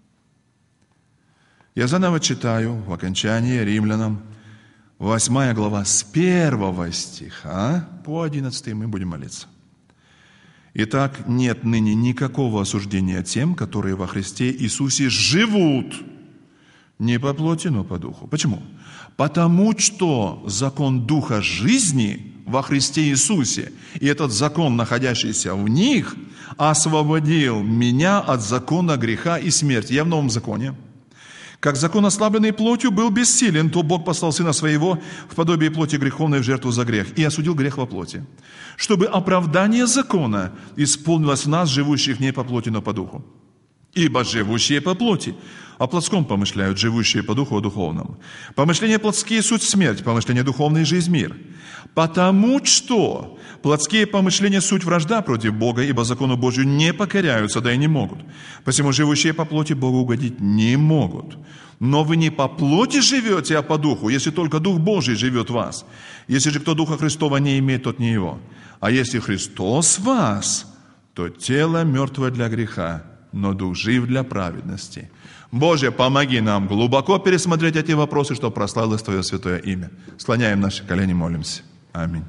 Я заново читаю в окончании Римлянам, 8 глава, с 1 стиха по 11 мы будем молиться. Итак, нет ныне никакого осуждения тем, которые во Христе Иисусе живут, не по плоти, но по духу. Почему? Потому что закон духа жизни во Христе Иисусе, и этот закон, находящийся в них, освободил меня от закона греха и смерти. Я в новом законе. Как закон, ослабленный плотью, был бессилен, то Бог послал Сына Своего в подобие плоти греховной в жертву за грех и осудил грех во плоти, чтобы оправдание закона исполнилось в нас, живущих не по плоти, но по духу. Ибо живущие по плоти о плотском помышляют, живущие по духу о духовном. Помышления плотские – суть смерть, помышления духовные – жизнь мир. Потому что плотские помышления – суть вражда против Бога, ибо закону Божию не покоряются, да и не могут. Посему живущие по плоти Богу угодить не могут. Но вы не по плоти живете, а по духу, если только Дух Божий живет в вас. Если же кто Духа Христова не имеет, тот не его. А если Христос в вас, то тело мертвое для греха, но дух жив для праведности. Боже, помоги нам глубоко пересмотреть эти вопросы, чтобы прославилось Твое святое имя. Склоняем наши колени, молимся. Аминь.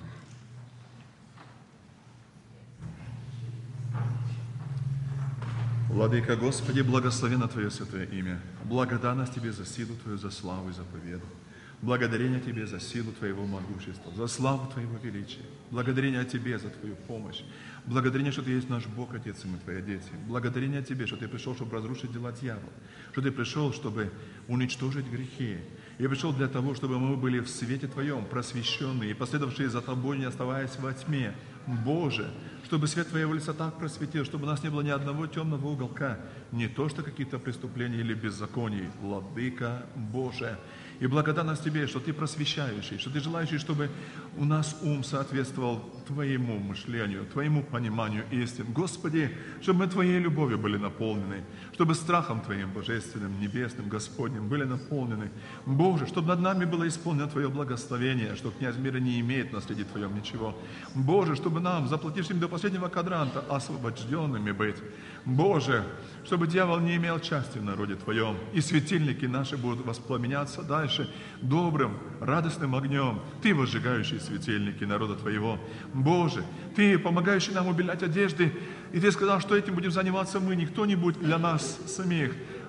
Владыка Господи, благословенно Твое святое имя. Благодарность Тебе за силу Твою, за славу и за победу. Благодарение Тебе за силу Твоего могущества, за славу Твоего величия. Благодарение Тебе за Твою помощь. Благодарение, что Ты есть наш Бог, Отец, и мы Твои дети. Благодарение Тебе, что Ты пришел, чтобы разрушить дела дьявола. Что Ты пришел, чтобы уничтожить грехи. Я пришел для того, чтобы мы были в свете Твоем, просвещенные, и последовавшие за Тобой, не оставаясь во тьме. Боже, чтобы свет Твоего лица так просветил, чтобы у нас не было ни одного темного уголка, не то что какие-то преступления или беззаконий. Владыка Боже, и благодарность Тебе, что Ты просвещающий, что Ты желающий, чтобы у нас ум соответствовал Твоему мышлению, Твоему пониманию истин. Господи, чтобы мы Твоей любовью были наполнены, чтобы страхом Твоим божественным, небесным, Господним были наполнены. Боже, чтобы над нами было исполнено Твое благословение, что князь мира не имеет в наследии Твоем ничего. Боже, чтобы нам, заплатившим до последнего квадранта, освобожденными быть. Боже, чтобы дьявол не имел части в народе Твоем, и светильники наши будут воспламеняться дальше добрым, радостным огнем. Ты возжигающий светильники народа Твоего. Боже, Ты помогающий нам убелять одежды, и Ты сказал, что этим будем заниматься мы, не кто-нибудь для нас самих,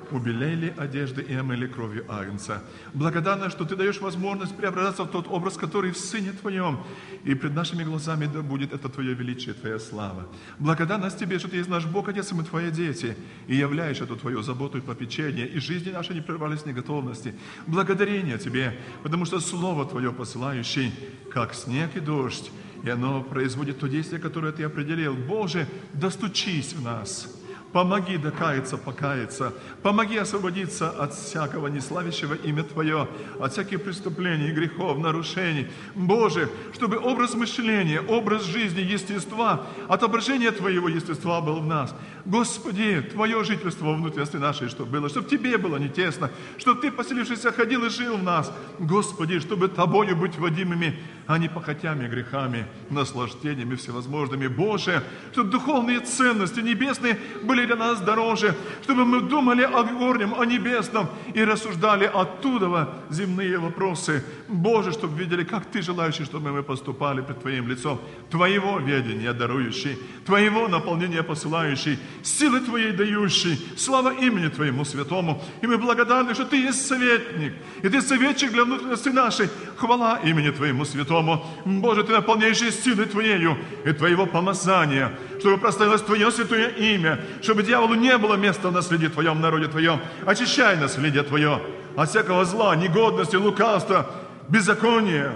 убелели одежды и омыли кровью Агнца. Благодарна, что Ты даешь возможность преобразоваться в тот образ, который в Сыне Твоем. И пред нашими глазами да будет это Твое величие, Твоя слава. Благодарность Тебе, что Ты есть наш Бог, Отец, и мы Твои дети, и являешь эту Твою заботу и попечение, и жизни наши не прервались в неготовности. Благодарение Тебе, потому что Слово Твое посылающий, как снег и дождь, и оно производит то действие, которое Ты определил. Боже, достучись в нас. Помоги докаяться, покаяться. Помоги освободиться от всякого неславящего имя Твое, от всяких преступлений, грехов, нарушений. Боже, чтобы образ мышления, образ жизни, естества, отображение Твоего естества был в нас. Господи, Твое жительство во внутренности нашей, чтобы было, чтобы Тебе было не тесно, чтобы Ты, поселившийся, ходил и жил в нас. Господи, чтобы Тобою быть водимыми, а не похотями, грехами, наслаждениями всевозможными. Боже, чтобы духовные ценности небесные были для нас дороже, чтобы мы думали о горнем, о небесном и рассуждали оттуда земные вопросы. Боже, чтобы видели, как Ты желающий, чтобы мы поступали пред Твоим лицом. Твоего ведения дарующий, Твоего наполнения посылающий, силы Твоей дающий, слава имени Твоему святому. И мы благодарны, что Ты есть советник, и Ты советчик для внутренности нашей. Хвала имени Твоему святому. Боже, Ты наполняющий силой Твоею и Твоего помазания, чтобы прославилось Твое святое имя, чтобы дьяволу не было места в наследии Твоем, в народе Твоем. Очищай наследие Твое от всякого зла, негодности, лукавства, беззакония.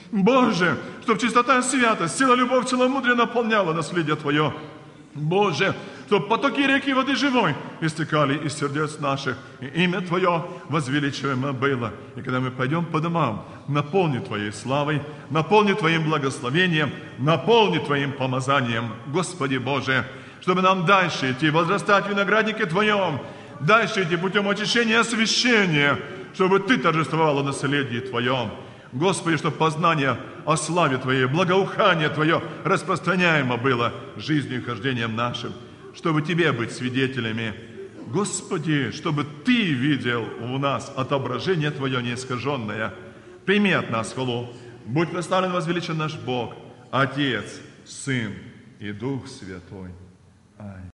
Боже, чтобы чистота и святость, сила, любовь, целомудрие наполняла наследие Твое. Боже, чтобы потоки реки воды живой истекали из сердец наших, и имя Твое возвеличиваемо было. И когда мы пойдем по домам, наполни Твоей славой, наполни Твоим благословением, наполни Твоим помазанием, Господи Боже, чтобы нам дальше идти, возрастать в винограднике Твоем, дальше идти путем очищения и освящения, чтобы Ты торжествовал о наследии Твоем. Господи, чтобы познание о славе Твоей, благоухание Твое распространяемо было жизнью и хождением нашим, чтобы Тебе быть свидетелями. Господи, чтобы Ты видел у нас отображение Твое неискаженное. Прими от нас хвалу. Будь прославлен, возвеличен наш Бог, Отец, Сын и Дух Святой. Аминь.